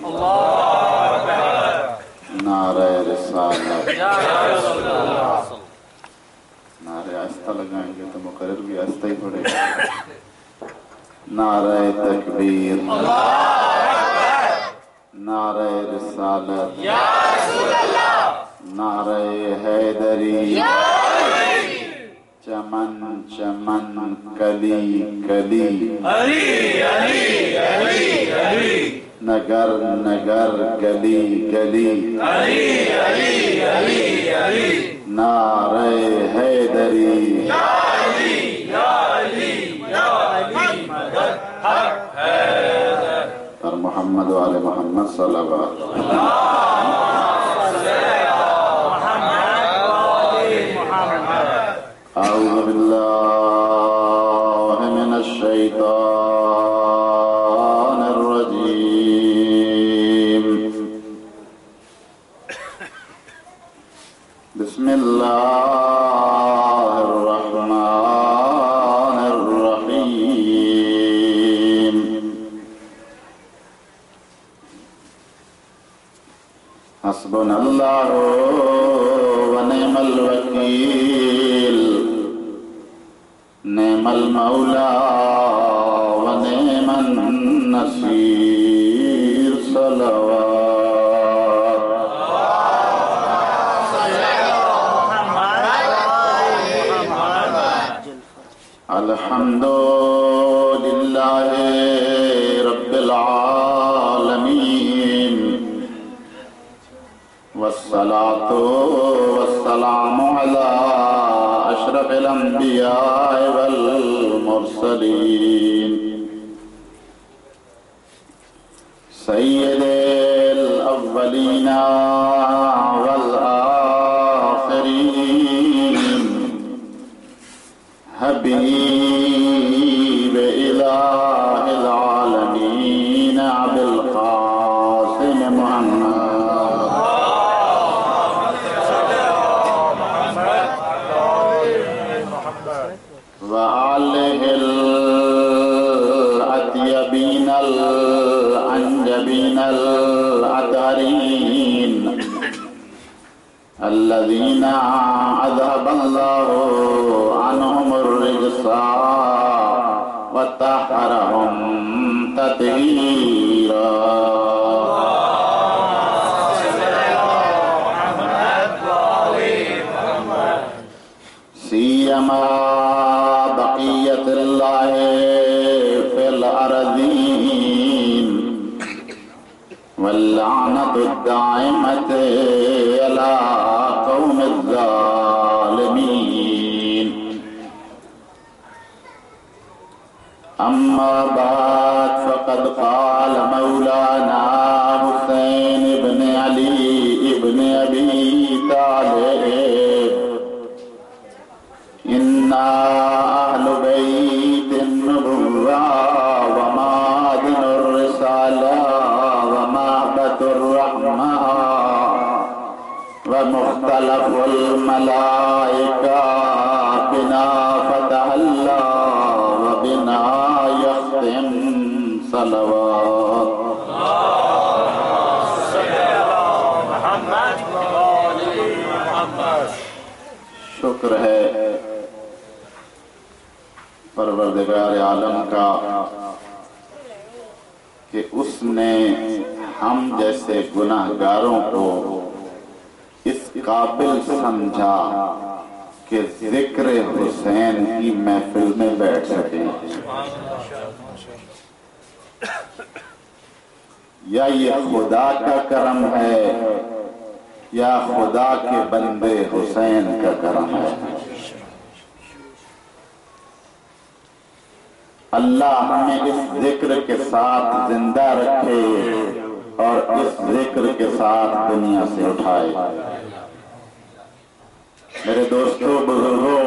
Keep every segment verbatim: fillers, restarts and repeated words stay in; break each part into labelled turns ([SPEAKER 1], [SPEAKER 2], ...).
[SPEAKER 1] نعرہ رسالت، نعرہ آہستہ لگائیں گے تو مقرر بھی آہستہ ہی پڑے گا۔ نعرہ تکبیر، نعرہ رسالت، نعرہ حیدری، چمن چمن کلی کلی، نگر نگر گلی گلی، نعرہ حیدری، اور محمد و آل محمد صلی اللہ علیہ وسلم۔ اعوذ باللہ من الشیطان الرجیم، بسم اللہ الرحمن الرحیم۔ حسبنا اللہ ونعم الوکیل، نعم المولا ونعم النصیر، صلوات۔ الحمد للہ رب العالمین، والصلاة والسلام على اشرف الانبیاء والمرسلین، سید الاولین والآخرین، حبیب الہ العالمین، ابی القاسم محمد، وآلہ الأطیبین الأنجبین الأطہرین، الذین اذهب اللہ عنہم الرجس وطہرہم تطہیرا۔ سیما بقیت اللہ فی الارضین، واللعنت الدائمت علی قوم الظالمین۔ اما بعد فقد قال مولانا حسین ابن علی ابن ابی طالب، اِنَّا أَهْلُ بَيْتِ النُّبُوَّةِ وَمَعْدِنُ الرِّسَالَةِ وَمَهْبَةُ الرَّحْمَةِ وَمُخْتَلَفُ الْمَلَائِكَةِ، بِنَا فَتَحَ اللَّهُ وَبِنَا يَخْتِمُ، صلوات۔ شکر ہے پروردگار عالم کا کہ اس نے ہم جیسے گناہگاروں کو اس قابل سمجھا کہ ذکر حسین کی محفل میں بیٹھ سکیں۔ یا یہ خدا کا کرم ہے یا خدا کے بندے حسین کا کرم ہے۔ اللہ ہمیں اس ذکر کے ساتھ زندہ رکھے اور اس ذکر کے ساتھ دنیا سے اٹھائے۔ میرے دوستو، بزرگوں،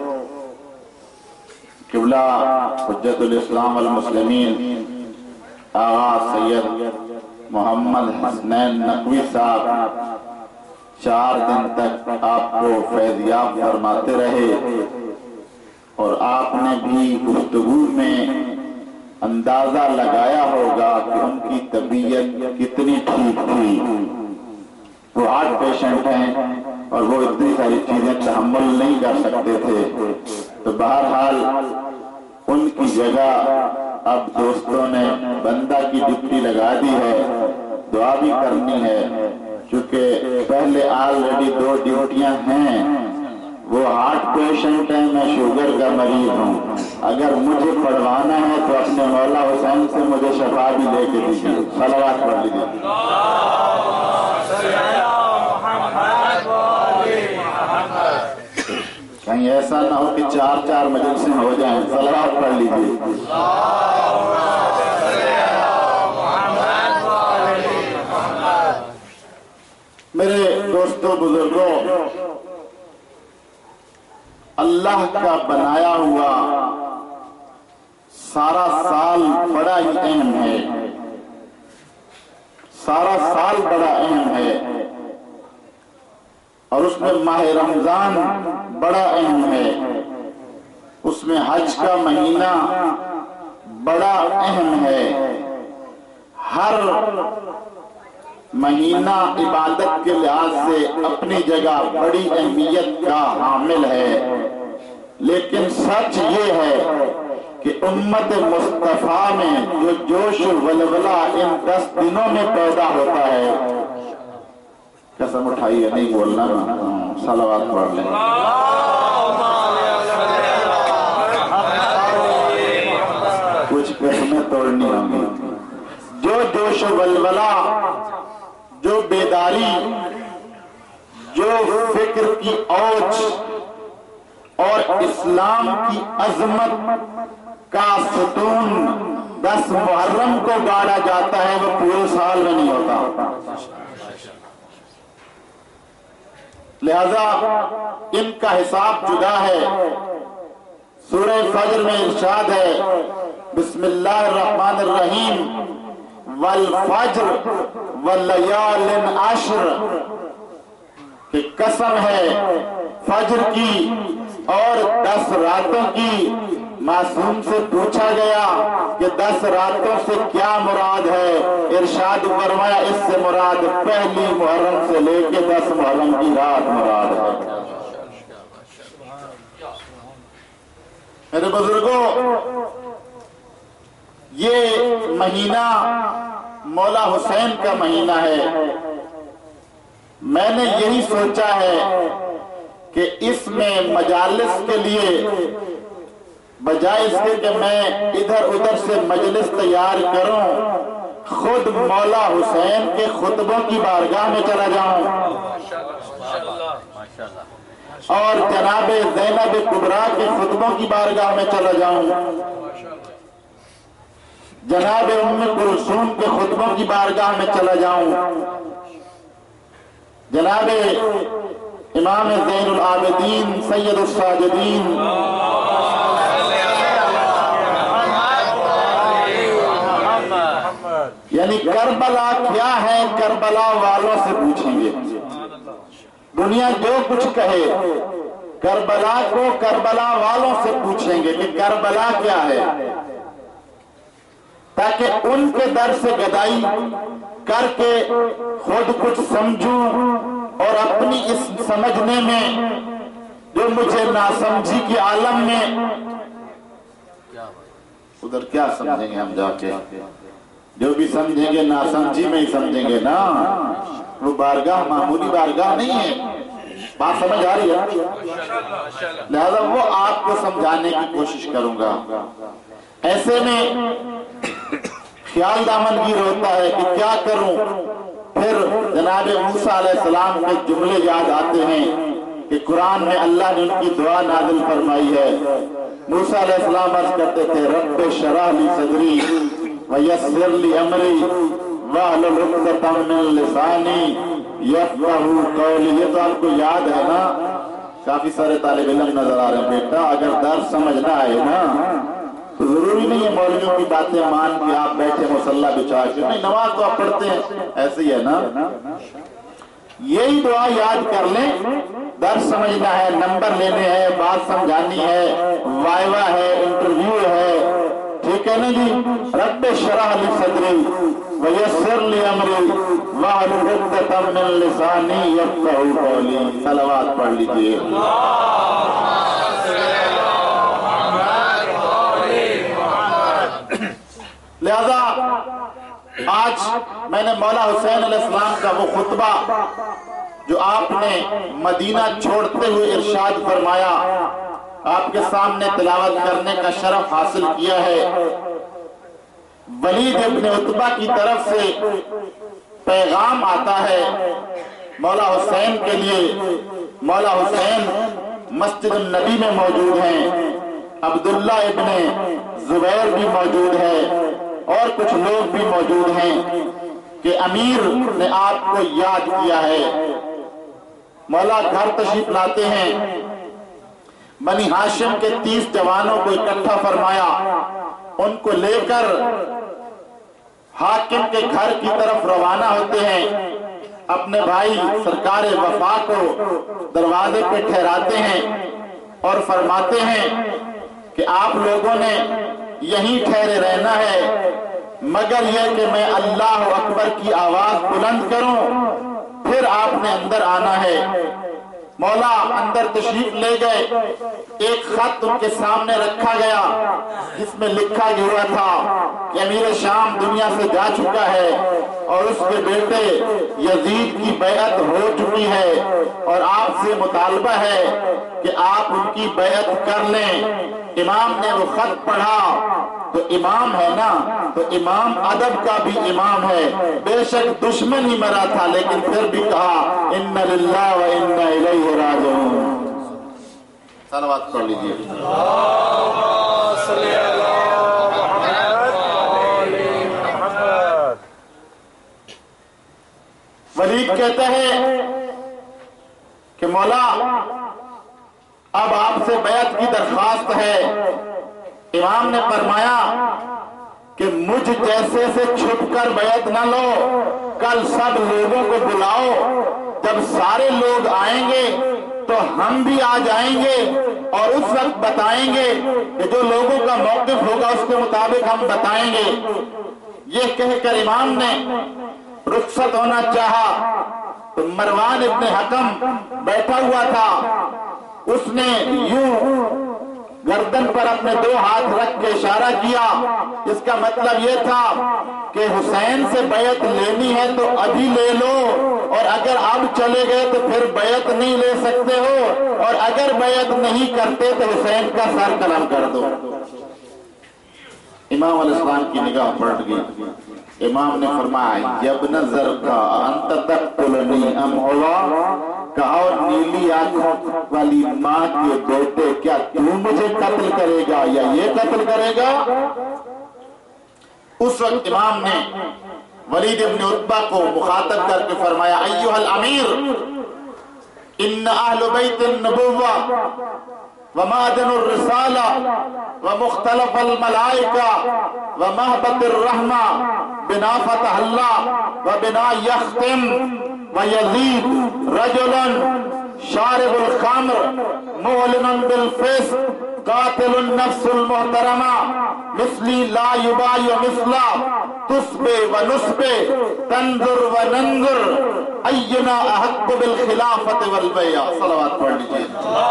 [SPEAKER 1] قبلہ حجت الاسلام والمسلمین آغا سید محمد حسنین نقوی صاحب چار دن تک آپ کو فیضیاب فرماتے رہے، اور آپ نے بھی گفتگو میں اندازہ لگایا ہوگا کہ ان کی طبیعت کتنی ٹھیک تھی. وہ ہارٹ پیشنٹ ہیں اور وہ اتنی ساری چیزیں تحمل نہیں کر سکتے تھے. تو بہرحال ان کی جگہ اب دوستوں نے بندہ کی ڈپٹی لگا دی ہے. دعا بھی کرنی ہے چونکہ پہلے آلریڈی دو ڈیوٹیاں ہیں. وہ ہارٹ پیشنٹ ہے، میں شوگر کا مریض ہوں. اگر مجھے پڑھوانا ہے تو اپنے مولا حسین سے مجھے شفا بھی لے کے دیجیے. صلوات پڑھ لیجیے. کہیں ایسا نہ ہو کہ چار چار مجلسیں ہو جائیں. صلوات پڑھ لیجیے. میرے دوستوں بزرگوں، اللہ کا بنایا ہوا سارا سال بڑا ہی اہم ہے. سارا سال بڑا اہم ہے اور اس میں ماہ رمضان بڑا اہم ہے. اس میں حج کا مہینہ بڑا اہم ہے. ہر مہینہ عبادت کے لحاظ سے اپنی جگہ بڑی اہمیت کا حامل ہے. لیکن سچ یہ ہے کہ امت مصطفیٰ میں جو جوش و ولولہ ان دس دنوں میں پیدا ہوتا ہے، قسم اٹھائیے نہیں بولنا نا، صلوات پڑھ لیں. کچھ قسمیں توڑنی ہوں گی. جو جوش و ولولہ، جو بیداری، جو فکر کی اوج اور اسلام کی عظمت کا ستون دس محرم کو گاڑا جاتا ہے، وہ پورے سال میں نہیں ہوتا. لہذا ان کا حساب جدا ہے. سورہ فجر میں ارشاد ہے، بسم اللہ الرحمن الرحیم، والفجر واللیال عشر، کہ قسم ہے فجر کی اور دس راتوں کی. معصوم سے پوچھا گیا کہ دس راتوں سے کیا مراد ہے؟ ارشاد فرمایا اس سے مراد پہلی محرم سے لے کے دس محرم کی رات مراد ہے. میرے بزرگوں، یہ مہینہ مولا حسین کا مہینہ ہے. میں نے یہی سوچا ہے کہ اس میں مجالس کے لیے بجائے اس کے کہ میں ادھر ادھر سے مجلس تیار کروں، خود مولا حسین کے خطبوں کی بارگاہ میں چلا جاؤں اور جناب زینب کبریٰ کے خطبوں کی بارگاہ میں چلا جاؤں، جناب ام کلثوم کے خطبوں کی بارگاہ میں چلا جاؤں، جناب امام زین العابدین سید الساجدین یعنی کربلا کیا ہے کربلا والوں سے پوچھیں گے. دنیا جو کچھ کہے کربلا کو کربلا والوں سے پوچھیں گے کہ کربلا کیا ہے، تاکہ ان کے در سے گدائی کر کے خود کچھ سمجھوں اور اپنی اس سمجھنے میں جو مجھے ناسمجھی کے عالم میں ادھر کیا سمجھیں گے ہم جا کے، جو بھی سمجھیں گے ناسمجھی میں ہی سمجھیں گے نا. وہ بارگاہ معمولی بارگاہ نہیں ہے. بات سمجھ آ رہی ہے؟ لہذا وہ آپ کو سمجھانے کی کوشش کروں گا. ایسے میں خیال دامنگیر ہوتا ہے کہ کیا کروں. پھر جناب موسیٰ علیہ السلام کے جملے یاد آتے ہیں کہ قرآن میں اللہ نے ان کی دعا نازل فرمائی ہے. موسیٰ علیہ السلام عرض کرتے تھے رب اشرح لی صدری ویسر لی امری واحلل عقدۃ من لسانی یفقہوا قولی. یہ تو آپ کو یاد ہے نا. کافی سارے طالب علم نظر آ رہے ہیں. بیٹا اگر درس سمجھنا ہے نا تو ضروری نہیں ہے مولویوں کی باتیں مان کے آپ بیٹھے مصلی بچھا کے. نہیں، نماز تو آپ پڑھتے ہیں، ایسے ہی ہے نا. یہی دعا یاد کر لیں. درس سمجھنا ہے، نمبر لینے ہیں، بات سمجھانی ہے، وائوا ہے، انٹرویو ہے، ٹھیک کہنے لگی رب اشرح لی صدری ویسر لی امری واحلل عقدۃ من لسانی یفقہوا قولی. صلوات پڑھ لیجیے. لہذا آج میں نے مولا حسین علیہ السلام کا وہ خطبہ جو آپ نے مدینہ چھوڑتے ہوئے ارشاد فرمایا آپ کے سامنے تلاوت کرنے کا شرف حاصل کیا ہے. ولید ابن عتبہ کی طرف سے پیغام آتا ہے مولا حسین کے لیے. مولا حسین مسجد النبی میں موجود ہیں, عبداللہ ابن زبیر بھی موجود ہے اور کچھ لوگ بھی موجود ہیں کہ امیر نے آپ کو یاد کیا ہے. مولا گھر تشریف لاتے ہیں, بنی ہاشم کے تیس جوانوں کو اکٹھا فرمایا, ان کو لے کر حاکم کے گھر کی طرف روانہ ہوتے ہیں. اپنے بھائی سرکار وفا کو دروازے پہ ٹھہراتے ہیں اور فرماتے ہیں کہ آپ لوگوں نے یہیں ٹھہرے رہنا ہے مگر یہ کہ میں اللہ اکبر کی آواز بلند کروں پھر آپ نے اندر آنا ہے. مولا اندر تشریف لے گئے. ایک خط ان کے سامنے رکھا گیا جس میں لکھا ہوا تھا کہ امیر شام دنیا سے جا چکا ہے اور اس کے بیٹے یزید کی بیعت ہو چکی ہے اور آپ سے مطالبہ ہے کہ آپ ان کی بیعت کر لیں. امام نے وہ خط پڑھا تو امام ہے نا, تو امام ادب کا بھی امام ہے. بے شک دشمن ہی مرا تھا لیکن پھر بھی کہا ان للہ و انا الیہ راجعون. صلوات پڑھ لیجیے. ولید کہتا ہے کہ مولا اب آپ سے بیعت کی درخواست ہے. امام نے فرمایا کہ مجھ جیسے سے چھپ کر بیعت نہ لو, کل سب لوگوں کو بلاؤ, جب سارے لوگ آئیں گے تو ہم بھی آ جائیں گے اور اس وقت بتائیں گے کہ جو لوگوں کا موقف ہوگا اس کے مطابق ہم بتائیں گے. یہ کہہ کر امام نے رخصت ہونا چاہا تو مروان ابن حکم بیٹھا ہوا تھا, اس نے یوں گردن پر اپنے دو ہاتھ رکھ کے اشارہ کیا. اس کا مطلب یہ تھا کہ حسین سے بیعت لینی ہے تو ابھی لے لو, اور اگر اب چلے گئے تو پھر بیعت نہیں لے سکتے ہو, اور اگر بیعت نہیں کرتے تو حسین کا سر قلم کر دو. امام علیہ السلام کی نگاہ پلٹ گئی. امام نے فرمایا یبن زرقا انت تقتلنی ام ہوا, کہا اور نیلی آنکھوں والی ماں کے بیٹے کیا تو مجھے قتل کرے گا یا یہ قتل کرے گا. اس وقت امام نے ولید ابن عتبہ کو مخاطب کر کے فرمایا ایھا الامیر ان اہل بیت النبوہ ومعدن الرسالہ ومختلف الملائکہ ومہبت الرحمہ بنا فتح اللہ وبنا یختم ویزید رجلا شارب الخمر معلن بالفسق قاتل النفس المحترمہ مثلی لا یبای مثلا تسبے و نسبے تنظر و ننظر اینا احق بالخلافت والبیع. صلوات پڑھ لیجیے.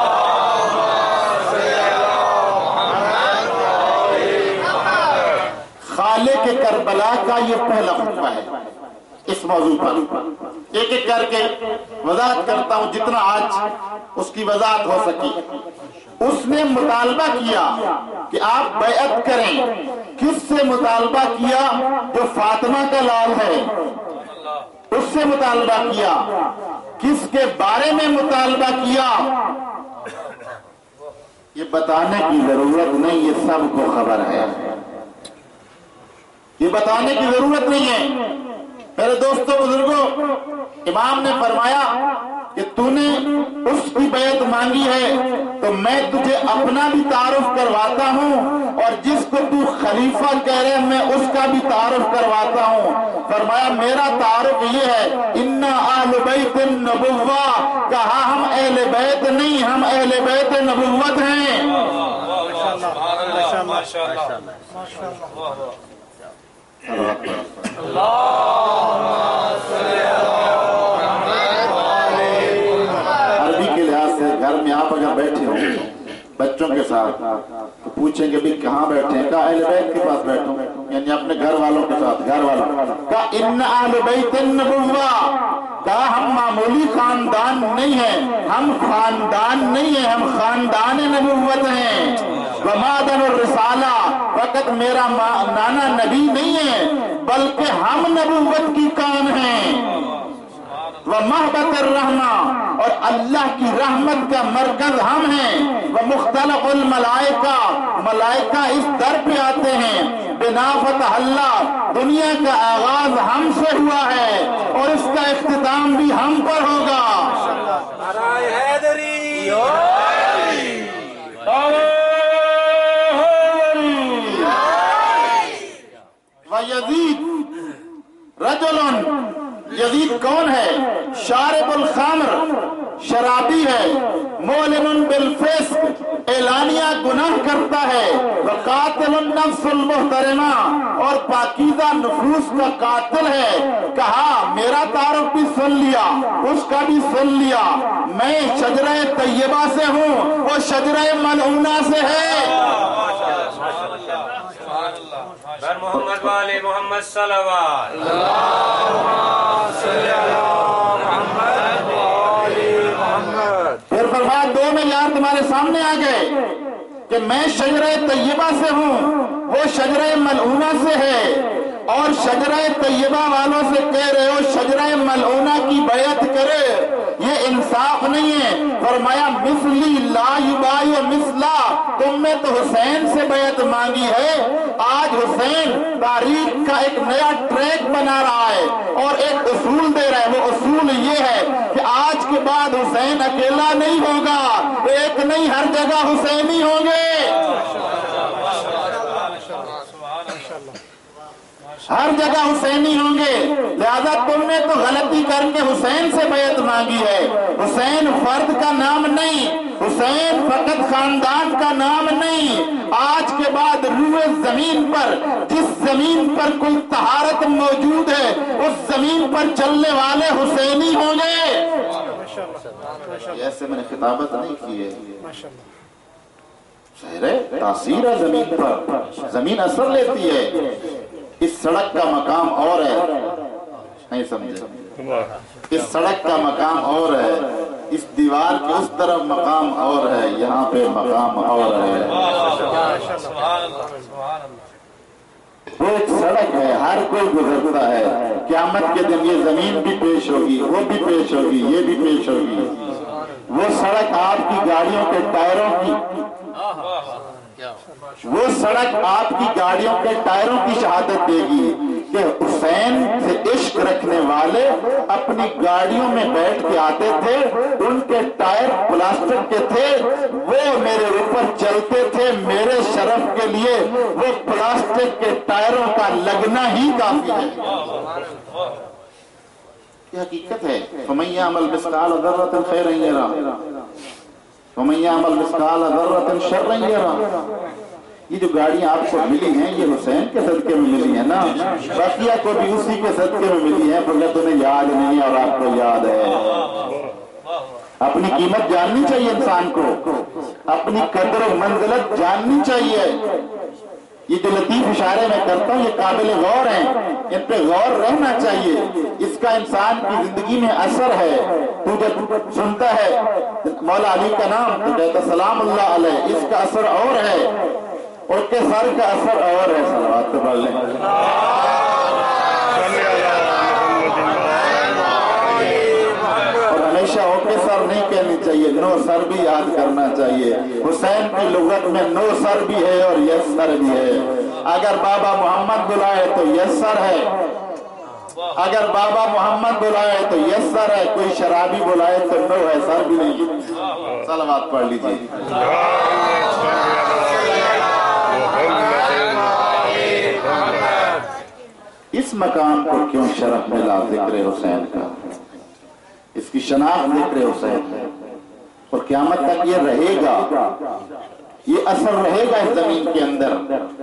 [SPEAKER 1] خالق کربلا کا یہ پہلا خطبہ ہے اس موضوع پر. ایک ایک کر کے وضاحت کرتا ہوں جتنا آج اس کی وضاحت ہو سکی. اس نے مطالبہ کیا کہ آپ بیعت کریں. کس سے مطالبہ کیا؟ جو فاطمہ کا لال ہے اس سے مطالبہ کیا. کس کے بارے میں مطالبہ کیا یہ بتانے کی ضرورت نہیں, یہ سب کو خبر ہے. یہ بتانے کی ضرورت نہیں ہے. میرے دوستوں بزرگوں, امام نے فرمایا کہ تو نے اس کی بیعت مانگی ہے تو میں تجھے اپنا بھی تعارف کرواتا ہوں اور جس کو تو خلیفہ کہہ رہے میں اس کا بھی تعارف کرواتا ہوں. فرمایا میرا تعارف یہ ہے انا اہل بیت النبوہ, کہا ہم اہل بیت نہیں, ہم اہل بیت نبوت ہیں. عربی کے لحاظ سے گھر میں آپ اگر بیٹھے ہو بچوں کے ساتھ تو پوچھیں گے بھی کہاں بیٹھے ہیں؟ کہا اہل بیت کے پاس بیٹھوں، یعنی اپنے گھر والوں کے ساتھ، گھر والوں. کہا ان اہل بیت النبوہ، کہا ہم معمولی خاندان نہیں ہیں، ہم خاندان نہیں ہیں، ہم خاندان نبوت ہیں. ومادن الرسالہ، فقط میرا نانا نبی نہیں ہے بلکہ ہم نبوت کی کام ہیں. ومحبت الرحمہ، اور اللہ کی رحمت کا مرکز ہم ہیں. ومختلف الملائکہ، ملائکہ اس در پہ آتے ہیں. بنا فتح اللہ، دنیا کا آغاز ہم سے ہوا ہے اور اس کا اختتام بھی ہم پر ہوگا. وَيَزِيد رَجُلٌ، یزید کون ہے؟ شارب الخمر، شرابی ہے. مولن بالفسق، اعلانیہ گناہ کرتا ہے. وقاتل النفس المحترمہ، اور پاکیزہ نفوس کا قاتل ہے. کہا میرا تعارف بھی سن لیا، اس کا بھی سن لیا. میں شجرہ طیبہ سے ہوں، وہ شجرہ ملعونہ سے ہے.
[SPEAKER 2] محمد والے محمد صلوات.
[SPEAKER 1] پھر فرمایا دو معیار تمہارے سامنے آ گئے کہ میں شجرہ طیبہ سے ہوں، وہ شجرہ ملعونہ سے ہے. اور شجرہ طیبہ والوں سے کہہ رہے ہو شجرہ ملعونہ کی بیعت کرے، یہ انصاف نہیں ہے. فرمایا مثلی لا یبایع مثلا، تم نے تو حسین سے بیعت مانگی ہے. آج حسین تاریخ کا ایک نیا ٹریک بنا رہا ہے اور ایک اصول دے رہا ہے. وہ اصول یہ ہے کہ آج کے بعد حسین اکیلا نہیں ہوگا، ایک نہیں ہر جگہ حسینی ہوں گے. ہر جگہ حسینی ہوں گے. لہذا تم نے تو غلطی کر کے حسین سے بیعت مانگی ہے. حسین فرد کا نام نہیں، حسین فقط خاندان کا نام نہیں. آج کے بعد روئے زمین پر، جس زمین پر کوئی طہارت موجود ہے اس زمین پر چلنے والے حسینی ہوں گے. ایسے میں نے خطابت نہیں کی ہے، ظاہر ہے تاثیر ہے زمین پر، زمین اثر لیتی ہے. اس سڑک کا مقام اور ہے، نہیں سمجھے؟ اس سڑک کا مقام اور ہے، اس دیوار کے اس طرف مقام اور ہے، یہاں پہ مقام اور ہے. وہ ایک سڑک ہے، ہر کوئی گزرتا ہے. قیامت کے دن یہ زمین بھی پیش ہوگی، وہ بھی پیش ہوگی، یہ بھی پیش ہوگی. وہ سڑک آپ کی گاڑیوں کے ٹائروں کی وہ سڑک آپ کی گاڑیوں کے ٹائروں کی شہادت دے گی کہ حسین سے عشق رکھنے والے اپنی گاڑیوں میں بیٹھ کے آتے تھے، ان کے ٹائر پلاسٹک کے تھے، وہ میرے اوپر چلتے تھے. میرے شرف کے لیے وہ پلاسٹک کے ٹائروں کا لگنا ہی کافی ہے. یہ حقیقت ہے. فَمَن يَعْمَلْ مِثْقَالَ ذَرَّةٍ خَيْرًا يَرَهُ وَمَن يَعْمَلْ مِثْقَالَ ذَرَّةٍ شَرًّا يَرَهُ. یہ جو گاڑیاں آپ کو ملی ہیں یہ حسین کے صدقے میں ملی ہیں نا، بقیہ کو بھی اسی کے صدقے میں ملی ہیں. بلکہ تمہیں یاد نہیں ہے اور آپ کو یاد ہے. اپنی قیمت جاننی چاہیے انسان کو، اپنی قدر و منزلت جاننی چاہیے. یہ جو لطیف اشارے میں کرتا ہوں یہ قابل غور ہیں، ان پہ غور رہنا چاہیے. اس کا انسان کی زندگی میں اثر ہے. تو جب سنتا ہے مولا علی کا نام تو کہتا سلام اللہ علیہ، اس کا اثر اور ہے، اور کے سر کا اثر اور ہے. صلوات پڑھ لیں. اور ہمیشہ اوکے سر نہیں کہنی چاہیے، نو سر بھی یاد کرنا چاہیے. حسین کی لغت میں نو سر بھی ہے اور یس سر بھی ہے. اگر بابا محمد بلائے تو یس سر ہے، اگر بابا محمد بلائے تو یس سر ہے، کوئی شرابی بلائے تو نو ہے، سر بھی نہیں. صلوات پڑھ لیجیے. اس مقام کو کیوں شرف ملا ذکر حسین کا، اس کی شناخت ذکر حسین ہے. اور قیامت تک یہ رہے گا یہ اثر رہے گا اس زمین کے اندر.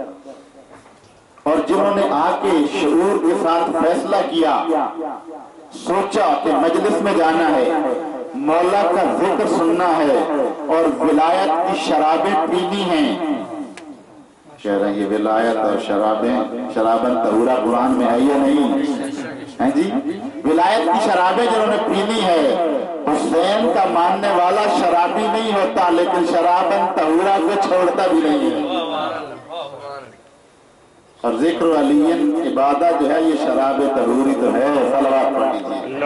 [SPEAKER 1] اور جنہوں نے آ کے شعور کے ساتھ فیصلہ کیا، سوچا کہ مجلس میں جانا ہے، مولا کا ذکر سننا ہے اور ولایت کی شرابیں پینی ہیں. کہہ رہے ہیں یہ ولایت اور شرابیں، شرابن طہورا قرآن میں ہے یا نہیں ہے جی؟ ولایت کی شرابیں جنہوں نے پینی ہے. حسین کا ماننے والا شرابی نہیں ہوتا، لیکن شرابن طہورا کو چھوڑتا بھی نہیں ہے. اور ذکر علیین عبادت جو ہے یہ شراب طہوری تو ہے. صلوات پڑھ لیجیے.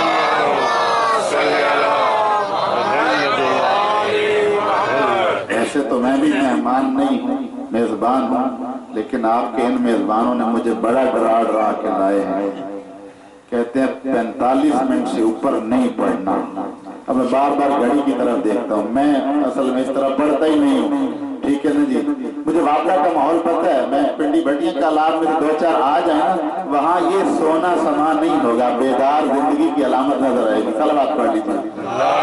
[SPEAKER 1] ایسے تو میں بھی مہمان نہیں ہوں، میزبان ہوں، لیکن آپ کے ان میزبانوں نے مجھے بڑا ڈرا ڈرا کے لائے ہیں. کہتے ہیں پینتالیس منٹ سے اوپر نہیں پڑھنا. اب میں بار بار گھڑی کی طرف دیکھتا ہوں، میں اصل میں اس طرح پڑھتا ہی نہیں ہوں. ٹھیک ہے نا جی؟ مجھے وابلہ کا ماحول پتہ ہے. میں پنڈی بھٹیاں کا لاب میں دو چار آ جائیں نا، وہاں یہ سونا سما نہیں ہوگا، بیدار زندگی کی علامت نظر آئے گی. صلوات پڑھ لیجیے.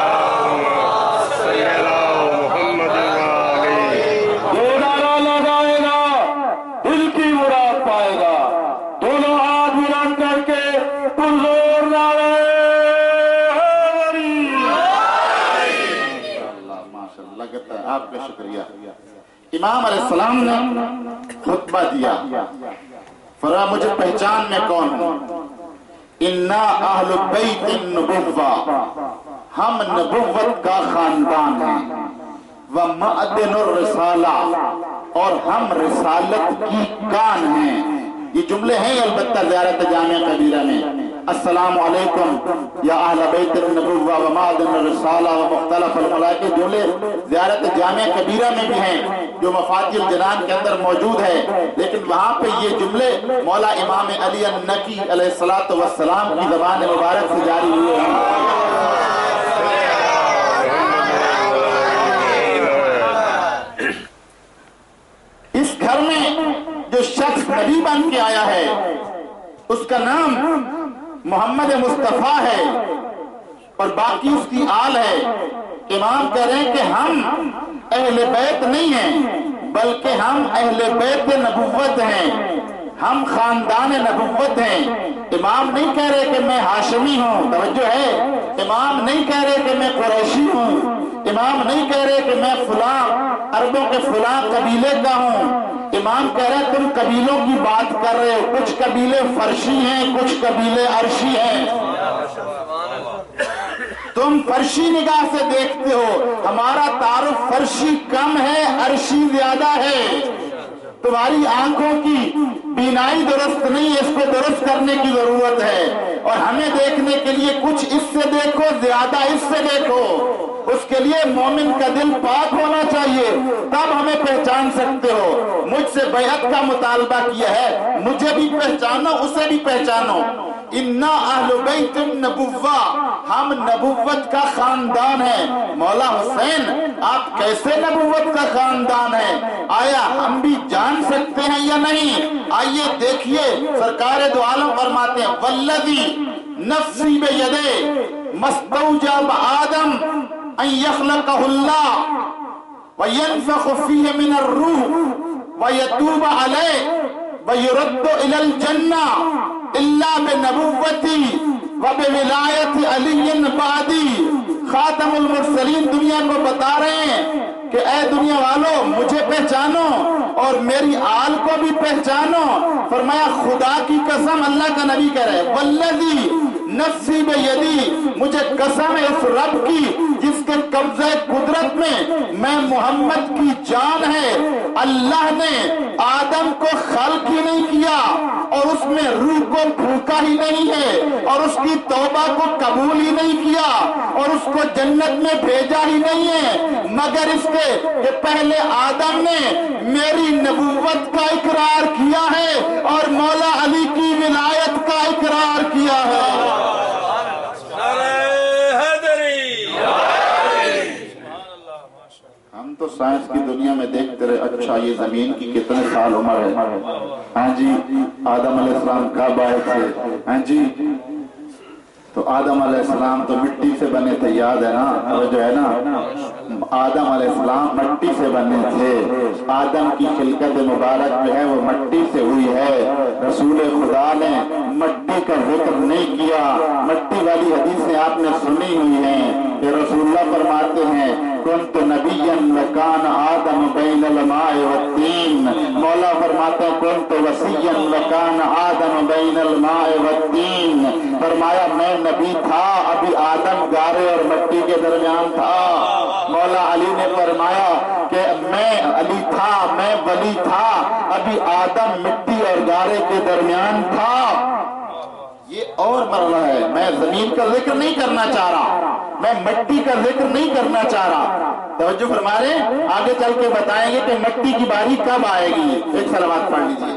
[SPEAKER 1] آپ کا شکریہ. امام علیہ السلام نے خطبہ دیا، فرمایا مجھے پہچان میں کون ہوں؟ انا اہل بیت النبوہ، ہم نبوت کا خاندان ہیں. ومعدن الرسالہ، اور ہم رسالت کی کان ہیں. یہ جملے ہیں البتہ زیارت جامعہ کبیرہ میں. السلام علیکم یا اہل بیت النبوہ ومعدن الرسالہ ومختلف الملائکہ، جملے زیارت جامعہ کبیرہ میں بھی ہیں جو مفاتیح الجنان کے اندر موجود ہے. لیکن وہاں پہ یہ جملے مولا امام علی النقی علیہ السلام کی زبان مبارک سے جاری ہوئے ہیں. اس گھر میں جو شخص نبی بن کے آیا ہے اس کا نام محمد مصطفیٰ ہے اور باقی اس کی آل ہے. امام کہہ رہے ہیں کہ ہم اہل بیت نہیں ہیں بلکہ ہم اہل بیت نبوت ہیں، ہم خاندان نبوت ہیں. امام نہیں کہہ رہے کہ میں ہاشمی ہوں، توجہ ہے. امام نہیں کہہ رہے کہ میں قریشی ہوں. امام نہیں کہہ رہے کہ میں فلاں عربوں کے فلاں قبیلے کا ہوں. امام کہہ رہے تم قبیلوں کی بات کر رہے ہو، کچھ قبیلے فرشی ہیں، کچھ قبیلے عرشی ہیں. تم فرشی نگاہ سے دیکھتے ہو، ہمارا تعارف فرشی کم ہے، عرشی زیادہ ہے. تمہاری آنکھوں کی بینائی درست نہیں ہے، اس کو درست کرنے کی ضرورت ہے. اور ہمیں دیکھنے کے لیے کچھ اس سے دیکھو، زیادہ اس سے دیکھو. اس کے لیے مومن کا دل پاک ہونا چاہیے، تب ہمیں پہچان سکتے ہو. مجھ سے بیعت کا مطالبہ کیا ہے، مجھے بھی پہچانو، اسے بھی پہچانو. انا اہل بیت النبوہ، ہم نبوت کا خاندان ہیں. مولا حسین آپ کیسے نبوت کا خاندان ہیں؟ آیا ہم بھی جان سکتے ہیں یا نہیں؟ آئیے دیکھیے. سرکار دو عالم فرماتے ہیں والذی نفسی بیدے مستوجب آدم ان یخلقہ اللہ وینفخ فیہ من الروح ویتوب علیہ ویرد الی الجنہ الا بنبوتی وبولایت علی بعدی. خاتم المرسلین دنیا کو بتا رہے ہیں کہ اے دنیا والو مجھے پہچانو اور میری آل کو بھی پہچانو. فرمایا خدا کی قسم، اللہ کا نبی کہہ رہے والذی نفسی بیدی، مجھے قسم ہے اس رب کی جس کے قبضہ قدرت میں میں محمد کی جان ہے. اللہ نے آدم کو خلق ہی نہیں کیا اور اس میں روح کو پھونکا ہی نہیں ہے اور اس کی توبہ کو قبول ہی نہیں کیا اور اس کو جنت میں بھیجا ہی نہیں ہے مگر اس کے کہ پہلے آدم نے میری نبوت کا اقرار کیا ہے اور مولا علی کی ولایت کا اقرار کیا ہے. ہم تو سائنس کی دنیا میں دیکھتے رہے اچھا یہ زمین کی کتنے سال عمر ہے. ہاں جی آدم علیہ السلام کب آئے تھے؟ ہاں جی تو آدم علیہ السلام تو مٹی سے بنے تھے، یاد ہے نا؟ جو ہے نا آدم علیہ السلام مٹی سے بنے تھے، آدم کی خلقت مبارک جو ہے وہ مٹی سے ہوئی ہے۔ رسول خدا نے مٹی کا ذکر نہیں کیا۔ مٹی والی حدیثیں آپ نے سنی ہوئی ہیں کہ رسول اللہ فرماتے ہیں کنت نبیا وکان آدم بین الماء والطین، مولا فرماتے ہیں کنت وصیا وکان آدم بین الماء والطین، فرمایا میں نبی تھا ابھی آدم گارے اور مٹی کے درمیان تھا۔ مولا علی نے فرمایا کہ میں علی تھا، میں ولی تھا ابھی آدم مٹی اور گارے کے درمیان تھا۔ یہ اور مرحلہ ہے، میں زمین کا ذکر نہیں کرنا چاہ رہا، میں مٹی کا ذکر نہیں کرنا چاہ رہا۔ توجہ فرما رہے ہیں، آگے چل کے بتائیں گے کہ مٹی کی باری کب آئے گی۔ ایک صلوات پڑھ لیجیے۔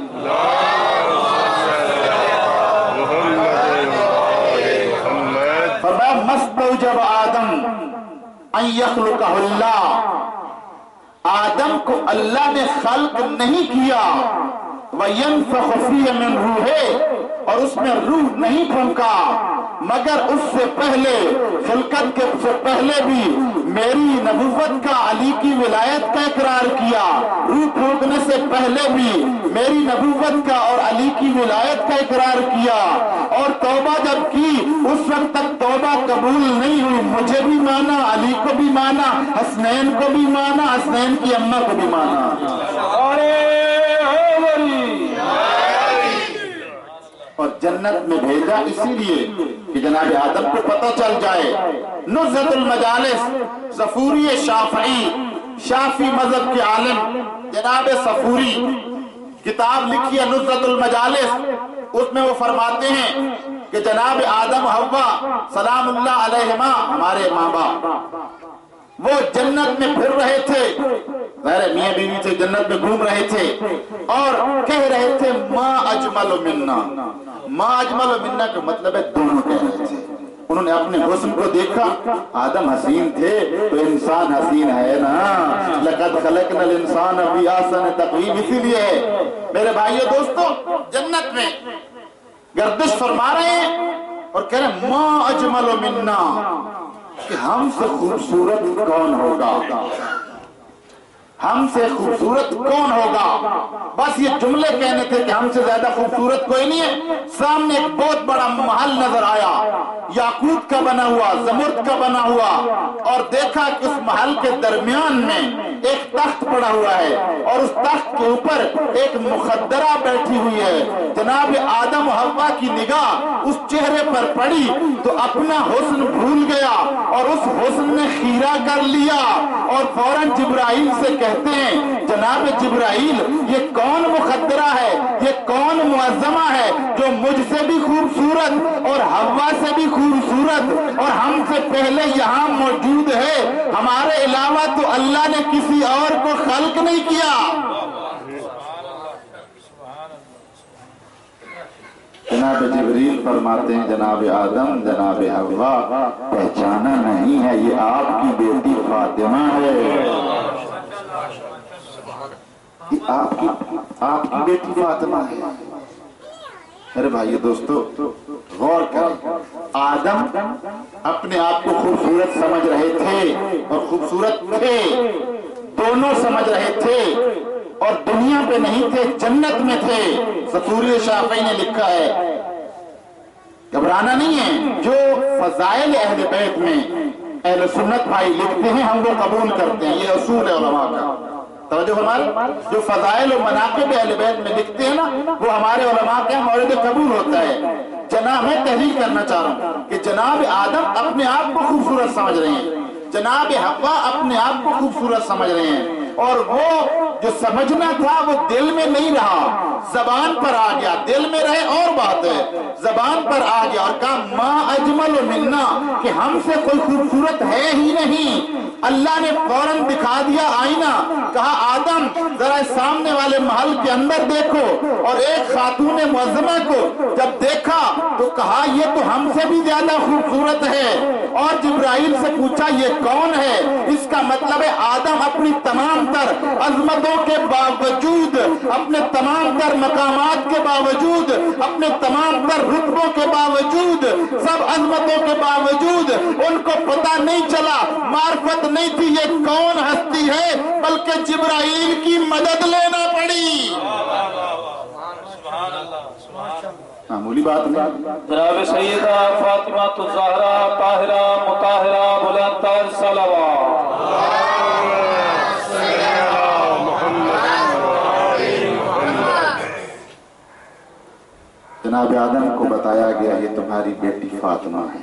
[SPEAKER 1] فرمایا مستوجب آدم ان یخلقہ اللہ، آدم کو اللہ نے خلق نہیں کیا، وَيَنْفَخُ فِيهِ مِنْ رُوحِهِ، اور اس میں روح نہیں پھونکا، مگر اس سے پہلے خلقت کے سے پہلے بھی میری نبوت کا، علی کی ولایت کا اقرار کیا، روح پھونکنے سے پہلے بھی میری نبوت کا اور علی کی ولایت کا اقرار کیا، اور توبہ جب کی اس وقت تک توبہ قبول نہیں ہوئی، مجھے بھی مانا، علی کو بھی مانا، حسنین کو بھی مانا، حسنین کی اماں کو بھی مانا۔ اور جنت میں بھیجا اسی لیے کہ جناب آدم کو پتہ چل جائے۔ نزہۃ المجالس، صفوری شافعی، شافعی مذہب کے عالم جناب صفوری کتاب لکھی ہے نزہۃ المجالس، اس میں وہ فرماتے ہیں کہ جناب آدم حوا سلام اللہ علیہما، ہمارے ماں باپ، وہ جنت میں پھر رہے تھے، غیر میاں بیوی سے جنت میں گھوم رہے تھے، اور کہہ رہے تھے ما اجمل منا، ما اجمل منا کا مطلب ہے دونوں کہہ رہے تھے۔ انہوں نے اپنے حسن کو دیکھا، آدم حسین تھے تو انسان حسین ہے نا، لقد خلقنا الانسان فی احسن تقویم، اسی لیے میرے بھائیو دوستو جنت میں گردش فرما رہے ہیں اور کہہ رہے ہیں ما اجمل منا، کہ ہم سے خوبصورت کون ہوگا، ہم سے خوبصورت کون ہوگا۔ بس یہ جملے کہنے تھے کہ ہم سے زیادہ خوبصورت کوئی نہیں ہے۔ سامنے ایک بہت بڑا محل نظر آیا، یاقوت کا بنا ہوا، زمرد کا بنا ہوا، اور دیکھا کہ اس محل کے درمیان میں ایک تخت پڑا ہوا ہے، اور اس تخت کے اوپر ایک مخدرہ بیٹھی ہوئی ہے۔ جناب آدم و حوا کی نگاہ اس چہرے پر پڑی تو اپنا حسن بھول گیا، اور اس حسن نے خیرہ کر لیا، اور فوراً جبرائیل سے کہتے ہیں جناب جبرائیل یہ کون مخدرہ ہے، یہ کون معظمہ ہے جو مجھ سے بھی خوبصورت اور حوا سے بھی خوبصورت اور ہم سے پہلے یہاں موجود ہے، ہمارے علاوہ تو اللہ نے کسی اور کو خلق نہیں کیا۔ جناب جبریل فرماتے ہیں جناب آدم جناب حوا پہچانا نہیں ہے، یہ آپ کی بیٹی فاطمہ ہے، یہ آپ کی آپ کی بیٹی فاطمہ ہے۔ میرے بھائیو دوستو غور کریں، آدم اپنے آپ کو خوبصورت سمجھ رہے تھے اور خوبصورت تھے، دونوں سمجھ رہے تھے، اور دنیا پہ نہیں تھے، جنت میں تھے۔ صفوری شافعی نے لکھا ہے، گھبرانا نہیں ہے، جو فضائل اہل بیت میں اہل سنت بھائی لکھتے ہیں ہم وہ قبول کرتے ہیں، یہ اصول ہے علماء کا۔ توجہ ہمارے جو فضائل و مناقب اہل بیت میں لکھتے ہیں نا وہ ہمارے علماء کے مورد قبول ہوتا ہے۔ جناب میں تحریر کرنا چاہ رہا ہوں کہ جناب آدم اپنے آپ کو خوبصورت سمجھ رہے ہیں، جناب حوا اپنے آپ کو خوبصورت سمجھ رہے ہیں، اور وہ جو سمجھنا تھا وہ دل میں نہیں رہا، زبان پر آ گیا، دل میں رہے اور بات ہے، زبان پر آ گیا اور کہا ما اجمل منا، کہ ہم سے کوئی خوبصورت ہے ہی نہیں۔ اللہ نے فوراً دکھا دیا آئینہ، کہا آدم ذرا سامنے والے محل کے اندر دیکھو، اور ایک خاتون معظمہ کو جب دیکھا تو کہا یہ تو ہم سے بھی زیادہ خوبصورت ہے، اور جبرائیل سے پوچھا یہ کون ہے، اس کا مطلب ہے آدم اپنی تمام تر عظمتوں کے باوجود، اپنے تمام تر مقامات کے باوجود، اپنے تمام تر رتبوں کے باوجود، سب عظمتوں کے باوجود ان کو پتہ نہیں چلا، معرفت نہیں تھی یہ کون ہستی ہے، بلکہ جبرائیل کی مدد لینا پڑی۔ معمولی بات نہیں۔
[SPEAKER 3] جناب سیدہ فاطمہ الزہرا طاہرہ مطہرہ بلند تر صلوات۔
[SPEAKER 1] جناب آدم کو بتایا گیا یہ تمہاری بیٹی فاطمہ ہے۔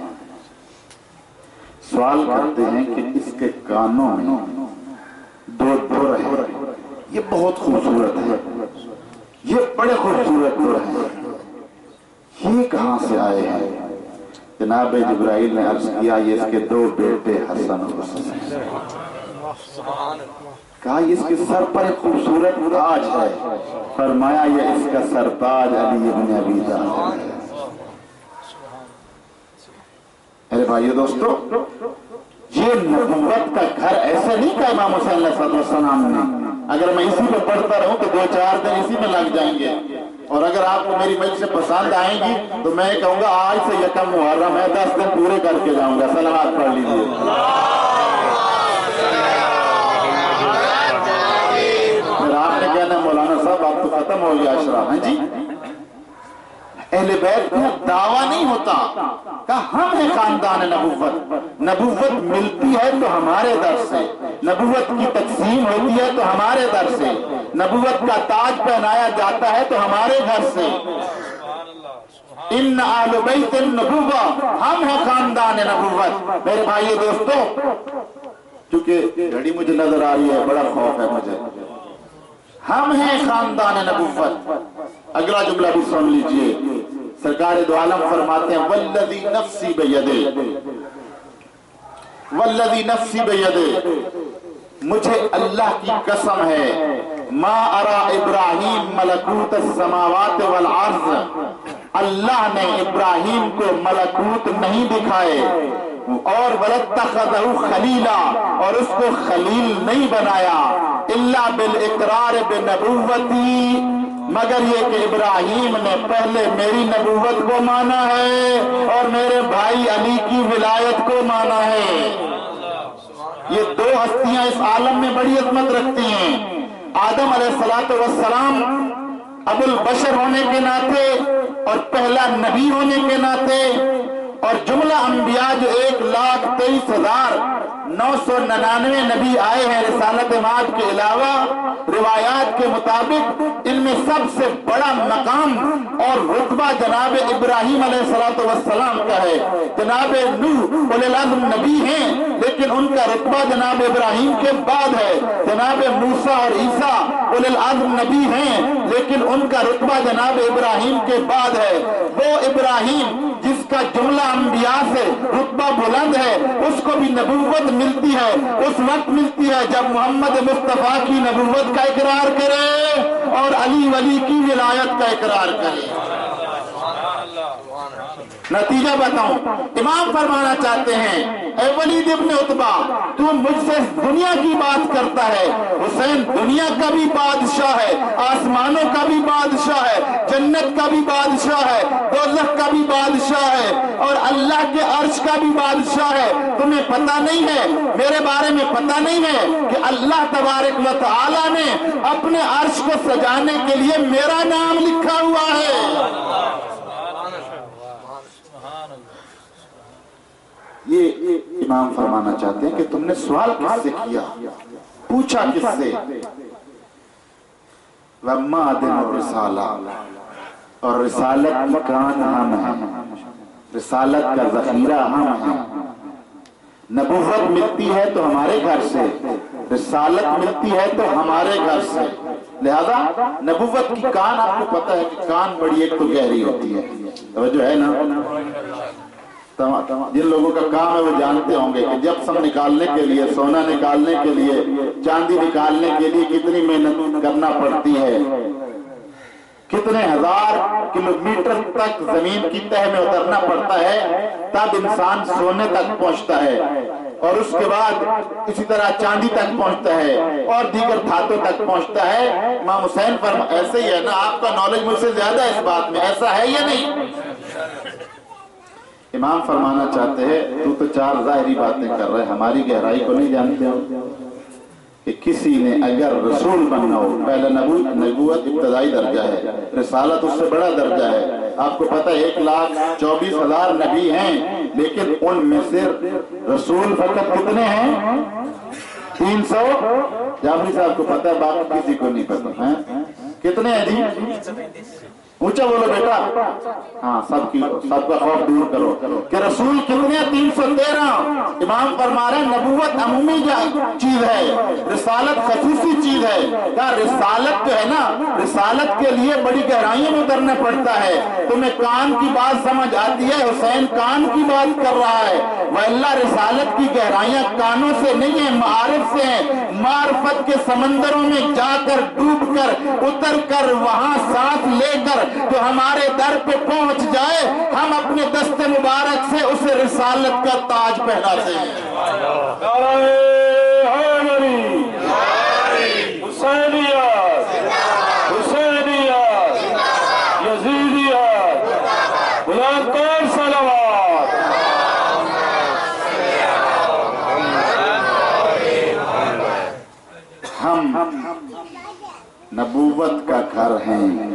[SPEAKER 1] سوال کرتے ہیں کہ اس کے کانوں میں دو دور ہے، یہ بہت خوبصورت ہے، یہ بڑے خوبصورت دور ہیں، یہ کہاں سے آئے ہیں؟ جناب جبرائیل نے عرض کیا یہ اس کے دو بیٹے حسن و حسین ہیں۔ کہا اس کے سر پر ایک خوبصورت تاج ہے، فرمایا یہ اس کا سرتاج علی ابن ابی طالب ہے۔ میرے بھائیو دوستو، یہ نبوت کا گھر ایسے نہیں کہا امام حسین علیہ السلام نے اگر میں اسی پہ پڑھتا رہوں تو دو چار دن اسی میں لگ جائیں گے، اور اگر آپ کو میری مجلس سے پسند آئیں گی تو میں کہوں گا آج سے یکم محرم ہے، دس دن پورے کر کے جاؤں گا۔ صلوات پڑھ لیجیے۔ پھر آپ نے کہنا مولانا صاحب آپ تو ختم ہو گیا اشرا۔ ہاں جی، اہل بیت کا دعویٰ نہیں ہوتا، کہا ہم ہیں خاندان نبوت، نبوت ملتی ہے تو ہمارے در سے، نبوت کی تقسیم ہوتی ہے تو ہمارے در سے، نبوت کا تاج پہنایا جاتا ہے تو ہمارے گھر سے۔ ان اہل بیت النبوہ، ہم ہیں خاندان نبوت۔ میرے بھائی دوستو، چونکہ گھڑی مجھے نظر آ رہی ہے، بڑا خوف ہے مجھے، ہم ہیں خاندان نبوت۔ اگلا جملہ بھی سن لیجئے، سرکار دو عالم فرماتے ہیں والذی نفسی بیدے، والذی نفسی بیدے، مجھے اللہ کی قسم ہے، ما ارا ابراہیم ملکوت السماوات والارض، اللہ نے ابراہیم کو ملکوت نہیں دکھائے، اور وَلَتَّخَذَهُ خَلِيلًا، اور اس کو خلیل نہیں بنایا، اِلَّا بِالْإِقْرَارِ بِنَبُوَّتِي، مگر یہ کہ ابراہیم نے پہلے میری نبوت کو مانا ہے اور میرے بھائی علی کی ولایت کو مانا ہے۔ یہ دو ہستیاں اس عالم میں بڑی عظمت رکھتی ہیں۔ آدم علیہ السلام ابو البشر ہونے کے ناطے اور پہلا نبی ہونے کے ناطے، اور جملہ انبیاء جو ایک لاکھ تیئیس ہزار نو سو ننانوے نبی آئے ہیں رسالت مآب کے علاوہ، روایات کے مطابق ان میں سب سے بڑا مقام اور رتبہ جناب ابراہیم علیہ السلام کا ہے۔ جناب نوح اولو العزم نبی ہیں لیکن ان کا رتبہ جناب ابراہیم کے بعد ہے۔ جناب موسیٰ اور عیسیٰ اولو العزم نبی ہیں لیکن ان کا رتبہ جناب ابراہیم کے بعد ہے۔ وہ ابراہیم جس کا جملہ انبیاء سے رتبہ بلند ہے، اس کو بھی نبوت ملتی ہے، اس وقت ملتی ہے جب محمد مصطفیٰ کی نبوت کا اقرار کرے اور علی ولی کی ولایت کا اقرار کرے۔ نتیجہ بتاؤں، امام فرمانا چاہتے ہیں اے ولید ابن عتبہ، تو مجھ سے دنیا کی بات کرتا ہے، حسین دنیا کا بھی بادشاہ ہے، آسمانوں کا بھی بادشاہ ہے، جنت کا بھی بادشاہ ہے، دوزخ کا بھی بادشاہ ہے، اور اللہ کے عرش کا بھی بادشاہ ہے۔ تمہیں پتہ نہیں ہے، میرے بارے میں پتہ نہیں ہے کہ اللہ تبارک و تعالی نے اپنے عرش کو سجانے کے لیے میرا نام لکھا ہوا ہے۔ یہ امام فرمانا چاہتے ہیں کہ تم نے سوال کس سے کیا، پوچھا کس سے؟ وَمَّعَدِنُ الرِّسَالَةِ، اور رسالت کی کان ہم ہیں، رسالت کا ذخیرہ ہم ہیں۔ نبوت ملتی ہے تو ہمارے گھر سے، رسالت ملتی ہے تو ہمارے گھر سے، لہذا نبوت کی کان آپ کو پتہ ہے کہ کان بڑی ایک تو گہری ہوتی ہے، توجہ ہے نا؟ جن لوگوں کا کام ہے وہ جانتے ہوں گے کہ جپسم نکالنے کے لیے، سونا نکالنے کے لیے، چاندی نکالنے کے لیے کتنی محنت کرنا پڑتی ہے، کتنے ہزار کلومیٹر تک زمین کی تہ میں اترنا پڑتا ہے تب انسان سونے تک پہنچتا ہے۔ اور اس کے بعد اسی طرح چاندی تک پہنچتا ہے اور دیگر دھاتوں تک پہنچتا ہے. امام حسین فرما ایسے ہی ہے نا, آپ کا نالج مجھ سے زیادہ ہے اس بات میں, ایسا ہے یا نہیں؟ امام فرمانا چاہتے ہیں تو تو چار ظاہری باتیں کر رہے, ہماری گہرائی کو نہیں جانتے ہو کہ کسی نے اگر رسول بننا ہو, پہلے نبوت ابتدائی درجہ ہے, رسالت اس سے بڑا درجہ ہے. آپ کو پتہ ہے ایک لاکھ چوبیس ہزار نبی ہیں, لیکن ان میں سے رسول فقط کتنے ہیں؟ تین سو. جعفری صاحب کو پتہ ہے, باقی کسی کو نہیں پتہ ہے. کتنے ہیں جی؟ اونچا بولو بیٹا. ہاں, سب کی سب کا خوف دور کرو کہ رسول کتنے؟ تین سو تیرہ. امام فرما رہے ہیں نبوت عمومی چیز ہے, رسالت خصوصی چیز ہے. کیا رسالت جو ہے نا, رسالت کے لیے بڑی گہرائیوں میں اترنا پڑتا ہے. تمہیں کان کی بات سمجھ آتی ہے, حسین کان کی بات کر رہا ہے, واللہ رسالت کی گہرائیاں کانوں سے نہیں ہیں, معارف سے ہیں. معرفت کے سمندروں میں جا کر ڈوب کر اتر کر وہاں ساتھ لے کر جو ہمارے در پہ پہنچ جائے, ہم اپنے دست مبارک سے اسے رسالت کا تاج پہناتے ہیں.
[SPEAKER 3] حسینیت, حسینیت, یزیدیت, بلند تر صلوات.
[SPEAKER 1] ہم نبوت کا گھر ہیں,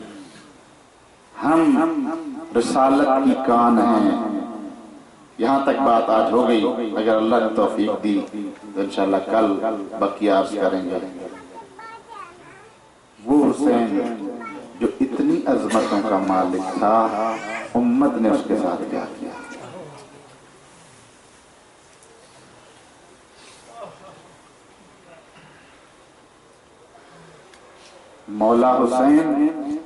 [SPEAKER 1] ہم رسالت کی کان ہیں. یہاں تک بات آج ہو گئی. اگر اللہ نے توفیق دی تو انشاءاللہ کل بقیہ عرض کریں گے. وہ حسین جو اتنی عظمتوں کا مالک تھا, امت نے اس کے ساتھ کیا کیا. مولا حسین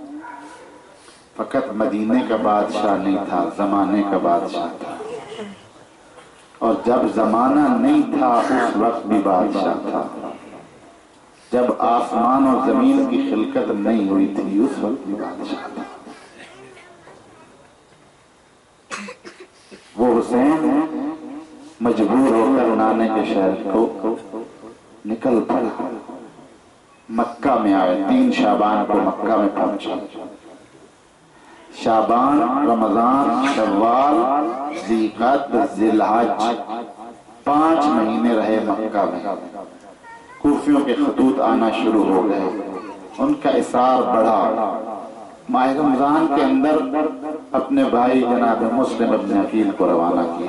[SPEAKER 1] فقط مدینے کا بادشاہ نہیں تھا, زمانے کا بادشاہ تھا. اور جب زمانہ نہیں تھا اس وقت بھی بادشاہ تھا. جب آسمان اور زمین کی خلقت نہیں ہوئی تھی اس وقت بھی بادشاہ تھا. وہ حسین مجبور ہو کر نانے کے شہر کو نکل پڑا. مکہ میں آئے, تین شعبان کو مکہ میں پہنچا. شعبان, رمضان, شوال, ذیقعد, ذیالحج, پانچ مہینے رہے مکہ میں. کوفیوں کے خطوط آنا شروع ہو گئے, ان کا اصرار بڑھا. ماہ رمضان کے اندر اپنے بھائی جناب مسلم ابن عقیل کو روانہ کیا.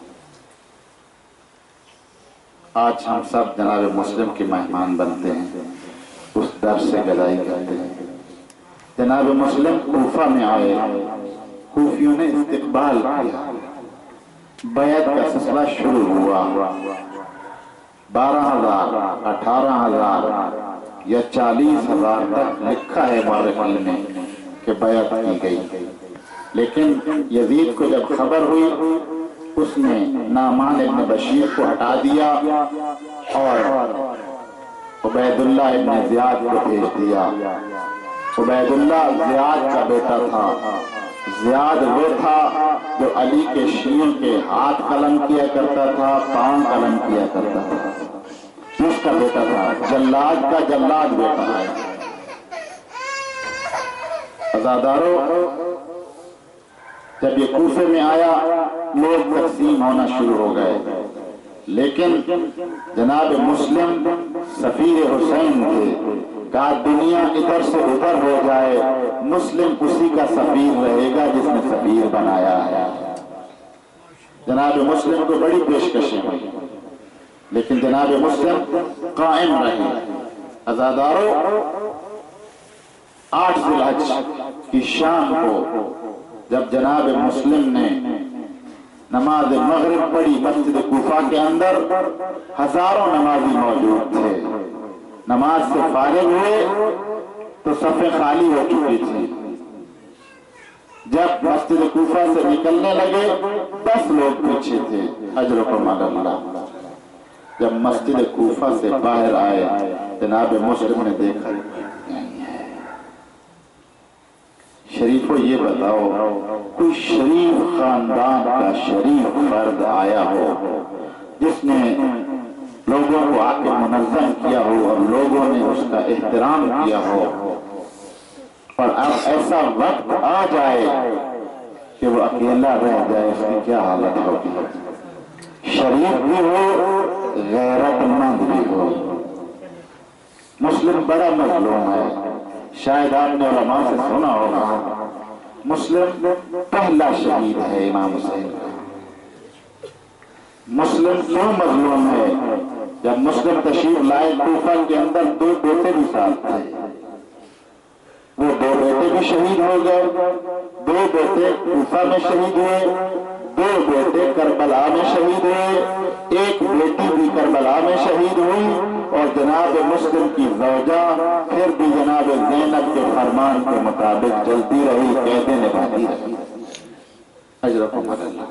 [SPEAKER 1] آج ہم سب جناب مسلم کے مہمان بنتے ہیں, اس در سے گدائی کرتے ہیں. جناب مسلم کوفہ میں آئے, کوفیوں نے استقبال کیا, بیعت کا سلسلہ شروع ہوا. بارہ ہزار, اٹھارہ ہزار یا چالیس ہزار تک لکھا ہے مورخین نے کہ بیعت کی گئی. لیکن یزید کو جب خبر ہوئی, اس نے نعمان ابن بشیر کو ہٹا دیا اور عبید اللہ ابن زیاد کو بھیج دیا. عبید اللہ زیاد کا بیٹا تھا. زیاد وہ تھا جو علی کے شیعوں کے ہاتھ قلم کیا کرتا تھا, پاؤں قلم کیا کرتا تھا. اس کا بیٹا تھا, جلاد کا جلاد بیٹا ہے. عزادارو, جب یہ کوفے میں آیا لوگ تقسیم ہونا شروع ہو گئے. لیکن جناب مسلم سفیر حسین تھے, کہا دنیا ادھر سے ادھر ہو جائے, مسلم اسی کا سفیر رہے گا جس نے سفیر بنایا ہے. جناب مسلم کو بڑی پیشکشیں ہوئی, لیکن جناب مسلم قائم رہے. عزادارو, آٹھ ذی الحج کی شام کو جب جناب مسلم نے نماز مغرب پڑھی مسجد کوفہ کے اندر, ہزاروں نمازی موجود تھے. نماز سے فارغ ہوئے تو صفیں خالی ہو چکی تھی. جب مسجد کوفہ سے نکلنے لگے دس لوگ پیچھے تھے. اجرکم علی اللہ. جب مسجد کوفہ سے باہر آئے, جناب مسلم نے دیکھا شریفو یہ بتاؤ کوئی شریف خاندان کا شریف فرد آیا ہو جس نے لوگوں کو آ کے منظم کیا ہو اور لوگوں نے اس کا احترام کیا ہو، اور اب ایسا وقت آ جائے کہ وہ اکیلا رہ جائے، اس کی کیا حالت ہوگی؟ شریف بھی ہو، غیرت مند بھی ہو۔ مسلم بڑا مظلوم ہے، شاید آپ نے علماء سے سنا ہوگا، مسلم پہلا شہید ہے امام حسین کا۔ مسلم کیوں مظلوم ہے؟ جب مسلم تشریف لائے کوفہ کے اندر دو بیٹے بھی ساتھ تھے، وہ دو بیٹے بھی شہید ہو گئے، دو بیٹے کوفہ میں شہید ہوئے، دو بیٹے کربلا میں شہید ہوئے، ایک بیٹی بھی کربلا میں شہید ہوئی، اور جناب مسلم کی زوجہ پھر بھی جناب زینب کے فرمان کے مطابق چلتی رہی، قیدیں نبھاتی رہی۔ اجرکم اللہ۔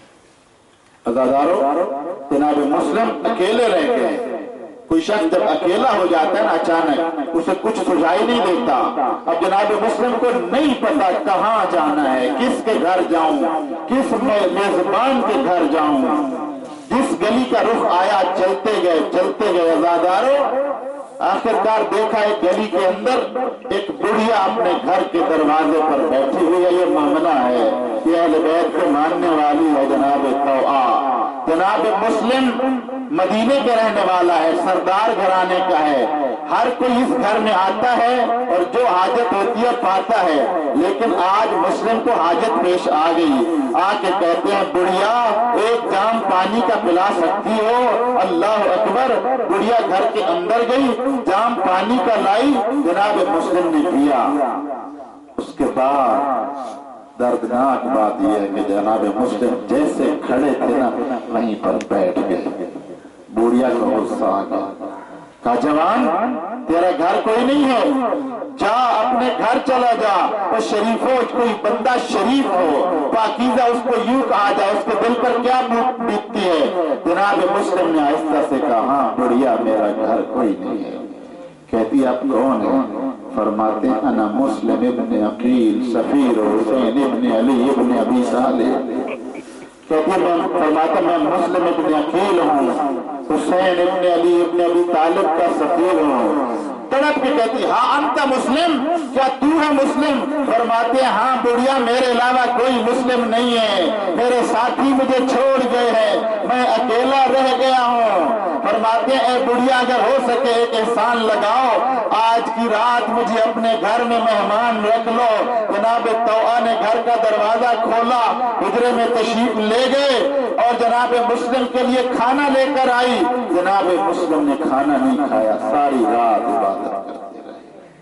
[SPEAKER 1] عزادارو، جناب مسلم اکیلے رہ گئے۔ کوئی شخص جب اکیلا ہو جاتا ہے نا اچانک، اسے کچھ سجائی نہیں دیتا۔ اب جناب مسلم کو نہیں پتا کہاں جانا ہے، کس کے گھر جاؤں، کس میزبان کے گھر جاؤں۔ جس گلی کا رخ آیا چلتے گئے چلتے گئے عزادارو، آخرکار دیکھا ایک گلی کے اندر ایک بڑھیا اپنے گھر کے دروازے پر بیٹھی ہوئی ہے۔ یہ مومنہ ہے، یہ اہل بیت کو ماننے والی ہے جناب توآ۔ جناب مسلم مدینے کے رہنے والا ہے، سردار گھرانے کا ہے، ہر کوئی اس گھر میں آتا ہے اور جو حاجت ہوتی ہے پاتا ہے، لیکن آج مسلم کو حاجت پیش آ گئی۔ آ کے کہتے ہیں بڑھیا ایک جام پانی کا پلا سکتی ہو؟ اللہ اکبر۔ بڑھیا گھر کے اندر گئی، جام پانی کا لائی، جناب مسلم نے پیا۔ اس کے بعد دردناک بات یہ ہے کہ جناب مسلم جیسے کھڑے تھے نا وہیں پر بیٹھ گئے۔ بوڑھیا کو غصہ آ گیا، کہا جوان تیرا گھر کوئی نہیں ہے، جا اپنے گھر چلا جا، اور شریفوں کوئی بندہ شریف ہو پاکیزہ اس کو یوں کہا جائے، اس کے دل پر کیا بیتتی ہے؟ جناب مسلم نے آہستہ سے کہا ہاں بڑھیا میرا گھر کوئی نہیں ہے۔ کہتی آپ کون ہے؟ فرماتے ہیں انا مسلم ابن عقیل سفیر حسین ابن علی ابن ابی طالب۔ کہتی ہے میں فرماتا میں مسلم ابن عقیل ہوں، حسین ابن علی ابن ابی طالب کا سفیر ہوں۔ تڑپ کے کہتی ہاں انت مسلم، کیا تو ہے مسلم؟ فرماتے ہیں ہاں بڑھیا میرے علاوہ کوئی مسلم نہیں ہے، میرے ساتھی مجھے چھوڑ گئے ہیں، میں اکیلا رہ گیا ہوں۔ فرماتے ہیں اے بڑھیا اگر ہو سکے ایک احسان لگاؤ، آج کی رات مجھے اپنے گھر میں مہمان رکھ لو۔ جناب توآ نے گھر کا دروازہ کھولا، حجرے میں تشریف لے گئے اور جناب مسلم کے لیے کھانا لے کر آئی۔ جناب مسلم نے کھانا نہیں کھایا، ساری رات عبادت کرتے رہے۔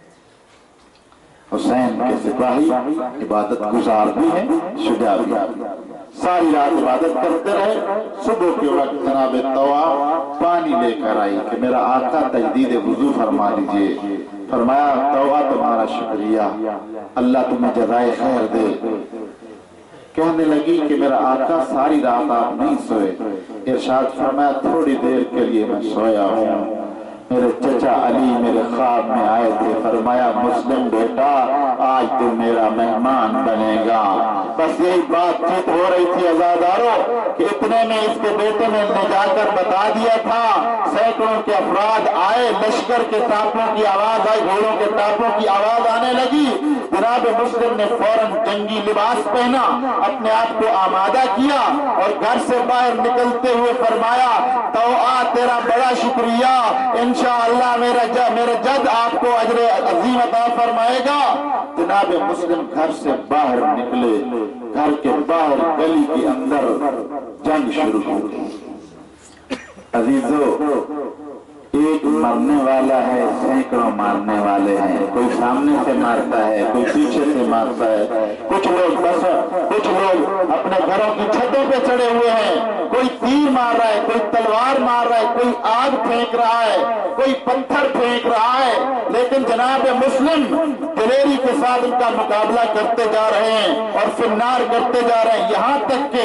[SPEAKER 1] حسین کے سپاہی عبادت گزار بھی ہیں، شجاع بھی ہیں، ساری رات عبادت کرتے رہے۔ صبح کے وقت جناب توآ پانی لے کر آئی کہ میرا آقا تجدید وضو فرما لیجئے۔ فرمایا توآ تمہارا شکریہ، اللہ تمہیں جزائے خیر دے۔ کہنے لگی کہ میرا آقا ساری رات آپ نہیں سوئے۔ ارشاد فرمایا تھوڑی دیر کے لیے میں سویا ہوں، میرے چچا علی میرے خواب میں آئے تھے، فرمایا مسلم بیٹا آج تو میرا مہمان بنے گا۔ بس یہی بات چیت ہو رہی تھی عزادارو کہ اتنے میں اس کے بیٹے نے جا کر بتا دیا تھا۔ سینکڑوں کے افراد آئے، لشکر کے ٹاپوں کی آواز آئی، گھوڑوں کے ٹاپوں کی آواز آنے لگی۔ جناب مسلم نے فوراً جنگی لباس پہنا، اپنے آپ کو آمادہ کیا اور گھر سے باہر نکلتے ہوئے فرمایا توآ تیرا بڑا شکریہ، انشاءاللہ میرا جد میرا جد آپ کو اجر عظیم عطا فرمائے گا۔ جناب مسلم گھر سے باہر نکلے، گھر کے باہر گلی کے اندر جنگ شروع ہو گئی۔ عزیزو ایک مرنے والا ہے، سینکڑوں مارنے والے ہیں، کوئی سامنے سے مارتا ہے، کوئی پیچھے سے مارتا ہے، کچھ لوگ بس کچھ لوگ اپنے گھروں کی چھتوں پہ چڑھے ہوئے ہیں، کوئی تیر مار رہا ہے، کوئی تلوار مار رہا ہے، کوئی آگ پھینک رہا ہے، کوئی پتھر پھینک رہا ہے، لیکن جناب مسلم دلیری کے ساتھ ان کا مقابلہ کرتے جا رہے ہیں اور فنار کرتے جا رہے ہیں، یہاں تک کہ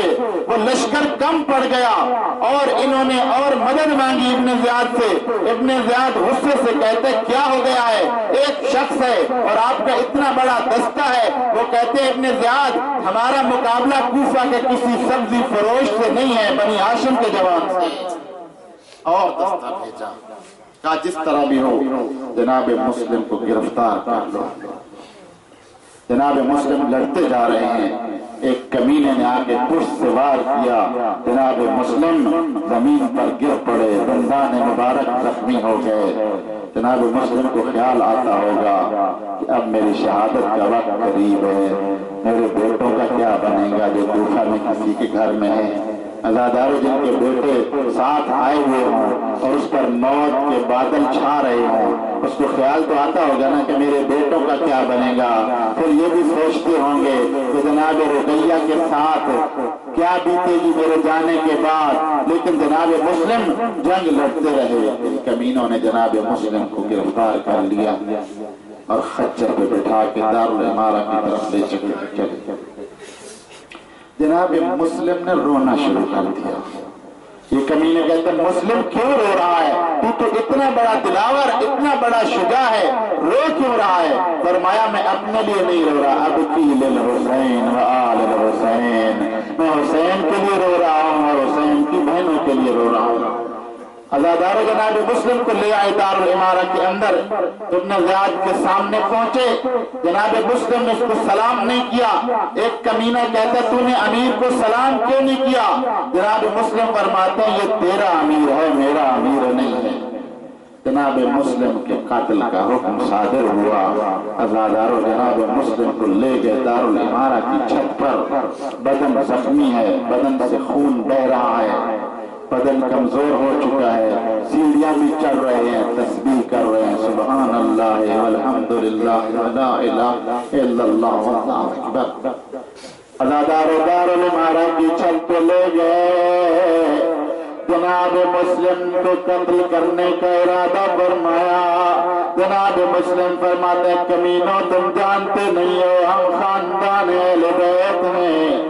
[SPEAKER 1] وہ لشکر کم پڑ گیا اور انہوں نے اور مدد مانگی ابن زیاد سے. ابن زیاد غصے سے کہتے کیا ہو گیا ہے؟ ایک شخص ہے اور آپ کا اتنا بڑا دستہ ہے. وہ کہتے ابن زیاد ہمارا مقابلہ کوفہ کے کسی سبزی فروش سے نہیں ہے، بنی ہاشم کے جوان سے. اور دستہ بھیجا، کہا جس طرح بھی ہو جناب مسلم کو گرفتار کر لو. جناب مسلم لڑتے جا رہے ہیں، ایک کمینے نے آگے پشت سے وار کیا. جناب مسلم زمین پر گر پڑے، دندان مبارک زخمی ہو گئے. جناب مسلم کو خیال آتا ہوگا کہ اب میری شہادت کا وقت قریب ہے، میرے بیٹوں کا کیا بنے گا جو کوفہ میں کسی کے گھر میں ہے. عزادارو جن کے بیٹے ساتھ آئے ہوئے ہوں اور اس پر موت کے بادل چھا رہے ہوں، اس کو خیال تو آتا ہوگا نا کہ میرے بیٹوں کا کیا بنے گا. پھر یہ بھی سوچتے ہوں گے کہ جناب رقیہ کے ساتھ کیا بیتے گی میرے جانے کے بعد. لیکن جناب مسلم جنگ لڑتے رہے. کمینوں نے جناب مسلم کو گرفتار کر لیا اور خچر پہ بٹھا کے دارالعمارہ کی طرف لے چلے. جناب مسلم نے رونا شروع کر دیا. یہ کمینے کہتے ہیں مسلم کیوں رو رہا ہے؟ تو تو اتنا بڑا دلاور، اتنا بڑا شجاع ہے، رو کیوں رہا ہے؟ فرمایا میں اپنے لیے نہیں رو رہا، ابکی للحسین و آل الحسین، میں حسین کے لیے رو رہا ہوں اور حسین کی بہنوں کے لیے رو رہا ہوں. عزادارو جناب مسلم کو لے آئے دارالعمارہ کے اندر. ابن زیاد کے سامنے پہنچے. جناب مسلم نے اس کو سلام نہیں کیا. ایک کمینہ کہتا ہے تو نے امیر کو سلام کیوں نہیں کیا؟ جناب مسلم فرماتے ہیں یہ تیرا امیر ہے، میرا امیر نہیں ہے. جناب مسلم کے قتل کا حکم صادر ہوا. عزادارو جناب مسلم کو لے گئے دارالعمارہ کی چھت پر. بدن زخمی ہے، بدن سے خون بہ رہا ہے، بدن کمزور ہو چکا ہے. سیڑھیاں بھی چڑھ رہے ہیں، تسبیح کر رہے ہیں سبحان اللہ والحمدللہ ولا الہ الا اللہ واللہ اکبر. عزادارو دارالعمارہ کی چھت پہ لے گئے. جناب مسلم کو قتل کرنے کا ارادہ فرمایا. جناب مسلم فرماتے ہیں کمینوں تم جانتے نہیں ہو ہم خاندان اہل بیت ہیں،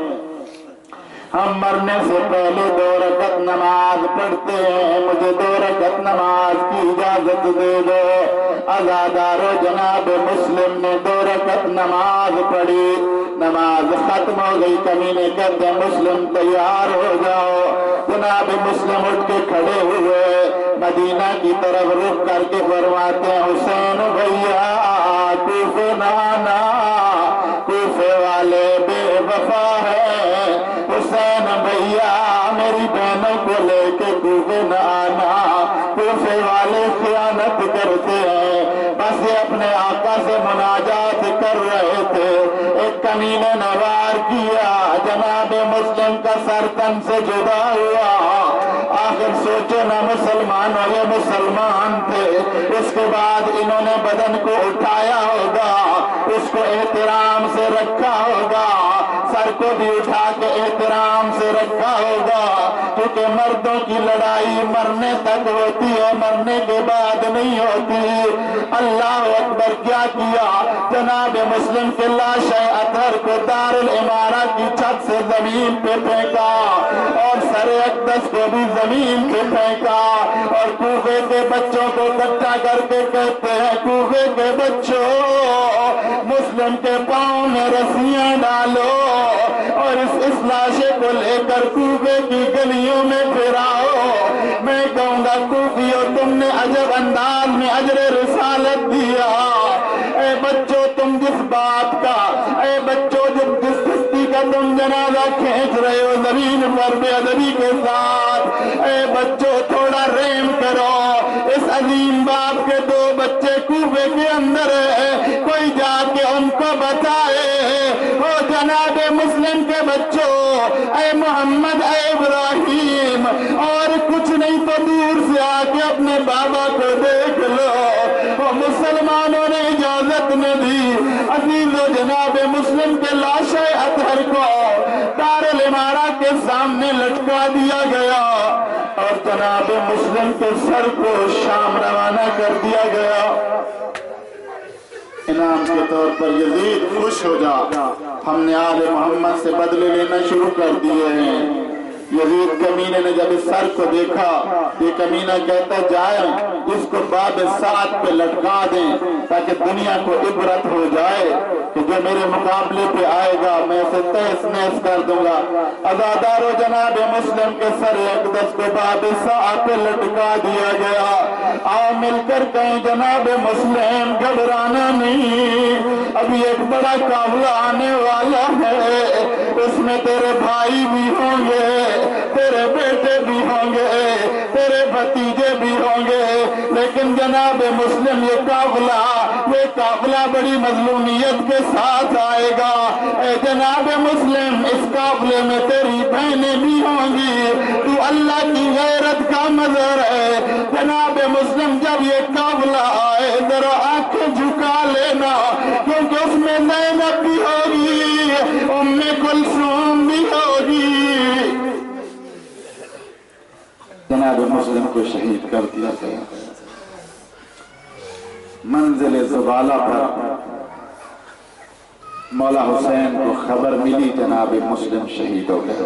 [SPEAKER 1] ہم مرنے سے پہلے دو رکعت نماز پڑھتے ہیں، مجھے دو رکعت نماز کی اجازت دے دو. عزادارو جناب مسلم نے دو رکعت نماز پڑھی. نماز ختم ہو گئی. کمینے کہتے ہیں مسلم تیار ہو جاؤ. جناب مسلم اٹھ کے کھڑے ہوئے، مدینہ کی طرف رخ کر کے فرماتے ہیں حسین بھیا کوفے نانا، کوفے والے بے وفا ہے. حسین بھیا میری بہنوں کو لے کے کوفے نہ آنا، کوفے والے خیانت کرتے ہیں. بس یہ اپنے آقا سے مناجات کر رہے تھے. ایک کمینے نے وار کیا، جناب مسلم کا سر تن سے جدا ہوا. آخر سوچو نہ مسلمان ہو، یہ مسلمان تھے. اس کے بعد انہوں نے بدن کو اٹھایا ہوگا، اس کو احترام سے رکھا ہوگا، سر کو بھی اٹھا کے احترام سے رکھا ہوگا. کیونکہ مردوں کی لڑائی مرنے تک ہوتی ہے، مرنے کے بعد نہیں ہوتی. اللہ اکبر. کیا کیا؟ جناب مسلم کے لاش اطہر کو دارالعمارہ کی چھت سے زمین پہ پھینکا اور سر اقدس کو بھی زمین پہ پھینکا. اور کوفے کے بچوں کو اکٹھا کر کے کہتے ہیں کوفے کے بچوں مسلم کے پاؤں میں رسیاں ڈالو اور اس اس لاشے کو لے کر کوفے کی گلیوں میں پھراؤ. میں کہوں گا کوفیوں تم نے عجب انداز میں اجر رسالت دیا. اے بچوں تم جس بات کا، اے بچوں جس کشتی کا تم جنازہ کھینچ رہے ہو زمین پر بے ادبی کے ساتھ، اے بچوں تھوڑا رحم کرو. اس عظیم باپ کے دو بچے کوفے کے اندر ہے، کوئی جا کے ان کو بتائے. او جناب مسلم کے بچوں، اے محمد اے ابراہیم، اور کچھ نہیں تو دور سے آ کے اپنے بابا کو دیکھ لو. وہ مسلمانوں نے اجازت نے دی. عزیز و جناب مسلم کے لاش اطہر کو دارالعمارہ کے سامنے لٹکا دیا گیا اور جناب مسلم کے سر کو شام روانہ کر دیا گیا. انعام کے طور پر یزید خوش ہو جا، ہم نے آل محمد سے بدلے لینا شروع کر دیے ہیں. यजीद कमीने ने जब इस सर को देखा, ये कमीना कहता जाए इसको बाब सात पे लटका दें ताकि दुनिया को इबरत हो जाए कि जो मेरे मुकाबले पे आएगा मैं इसे तहस नहस कर दूंगा। अज़ादारो जनाब मुस्लिम के सर अक़दस को बाब सात पे लटका दिया गया। आओ मिलकर कहें जनाब मुस्लिम घबराना नहीं, अभी एक बड़ा काफिला आने वाला है, उसमें तेरे भाई भी होंगे, तेरे बेटे भी होंगे, तेरे भतीजे भी होंगे, लेकिन जनाब मुस्लिम ये काफिला ये काफिला बड़ी मजलूमियत के साथ आएगा। ए जनाब मुस्लिम इस काफिले में तेरी बहनें भी होंगी, तू अल्लाह की गैरत का मज़हर है। जनाब मुस्लिम जब ये काफिला आए जरा आंखें झुका लेना, क्योंकि उसमें ज़ैनब भी होगी, उम्मे कुलसूम भी होगी। जनाब मुस्लिम को शहीद कर दिया गया। मंजिल ज़ुबाला पर मौला हुसैन को खबर मिली जनाब मुस्लिम शहीद हो गए।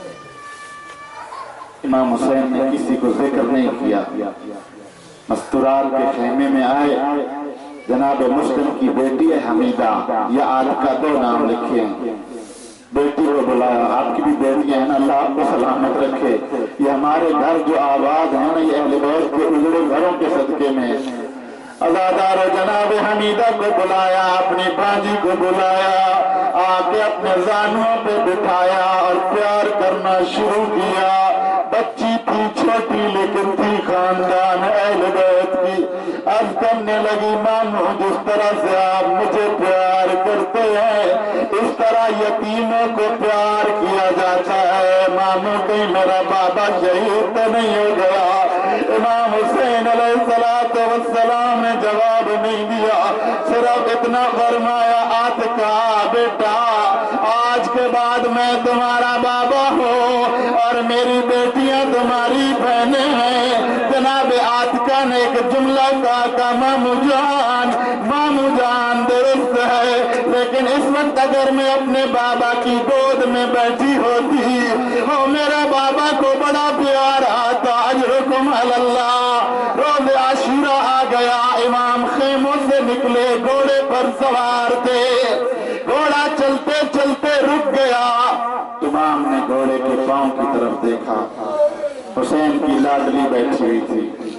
[SPEAKER 1] इमाम हुसैन ने किसी को जिक्र नहीं किया। मस्तूरात के खेमे में आए, जनाब मुस्लिम की बेटी है हमीदा या आतिका, दो नाम लिखे हैं। बेटी को बुलाया, आपकी भी बेटियां हैं ना, अल्लाह आपको सलामत रखे। ये हमारे घर जो आबाद है ना, ये अहले बैत के उजड़े घरों के सदके में। अज़ादार जनाब हमीदा को बुलाया, अपनी भांजी को बुलाया, आके अपने ज़ानुओं पे बिठाया और प्यार करना शुरू किया। बच्ची थी छोटी लेकिन थी खानदान अहले बैत की। अर्ज़ करने लगी, मानो जिस तरह से आप मुझे प्यार करते हैं इस तरह यतीमों को प्यार किया जाता है। मानो कहीं मेरा बाबा शहीद तो नहीं हो गया। इमाम हुसैन अलैहिस्सलातु वस्सलाम ने जवाब नहीं दिया, सिर्फ इतना फरमाया, आतिका बेटा आज के बाद मैं तुम्हारा बाबा हूँ और मेरी बेटियां तुम्हारी बहनें हैं। जनाब आतिका ने एक जुमला कहा का मामू जान, मामू जान दुरुस्त है, लेकिन इस वक्त अगर मैं अपने बाबा की गोद में बैठी होती हो मेरा बाबा को बड़ा प्यार आता। अजरुकुम अल्लाह। रोज़ आशूरा आ गया, इमाम खेमों से निकले, घोड़े पर सवार थे, घोड़ा चलते चलते रुक गया। इमाम ने घोड़े के पांव की तरफ देखा, हुसैन की लाडली बैठी हुई थी।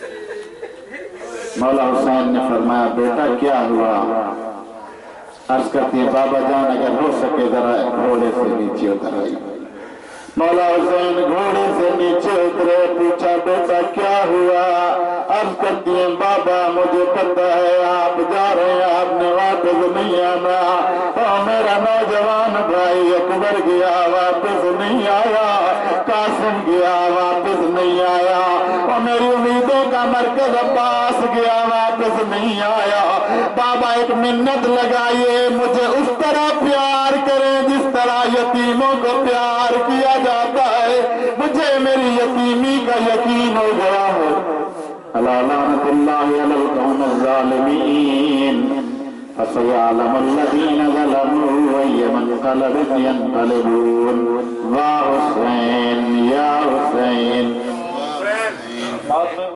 [SPEAKER 1] मौला हुसैन ने फरमाया, बेटा क्या हुआ? अर्ज करती है, बाबा जान अगर हो सके जरा घोड़े से नीचे उतर आई। मौला हुसैन घोड़े से नीचे उतरे, पूछा बेटा क्या हुआ? अर्ज करती है, बाबा मुझे पता है आप जा रहे हैं, आपने वापस नहीं आना। और मेरा नौजवान भाई अकबर गया वापस नहीं आया, कासिम गया वापस नहीं आया, और मेरी उम्मीदों का मरकज अब्बास गया वापस नहीं आया। बाबा एक मिन्नत लगाइए, मुझे उस तरह प्यार करें जिस तरह यतीमों को प्यार किया जाता है। मुझे मेरी यतीमी का यकीन हो गया हो। अला लानतुल्लाहि अलल कौमिज़ ज़ालिमीन, फसयअलमुल्लज़ीना ज़लमू अय्य मुन्क़लबिन यन्क़लिबून। वाह हुसैन या हुसैन।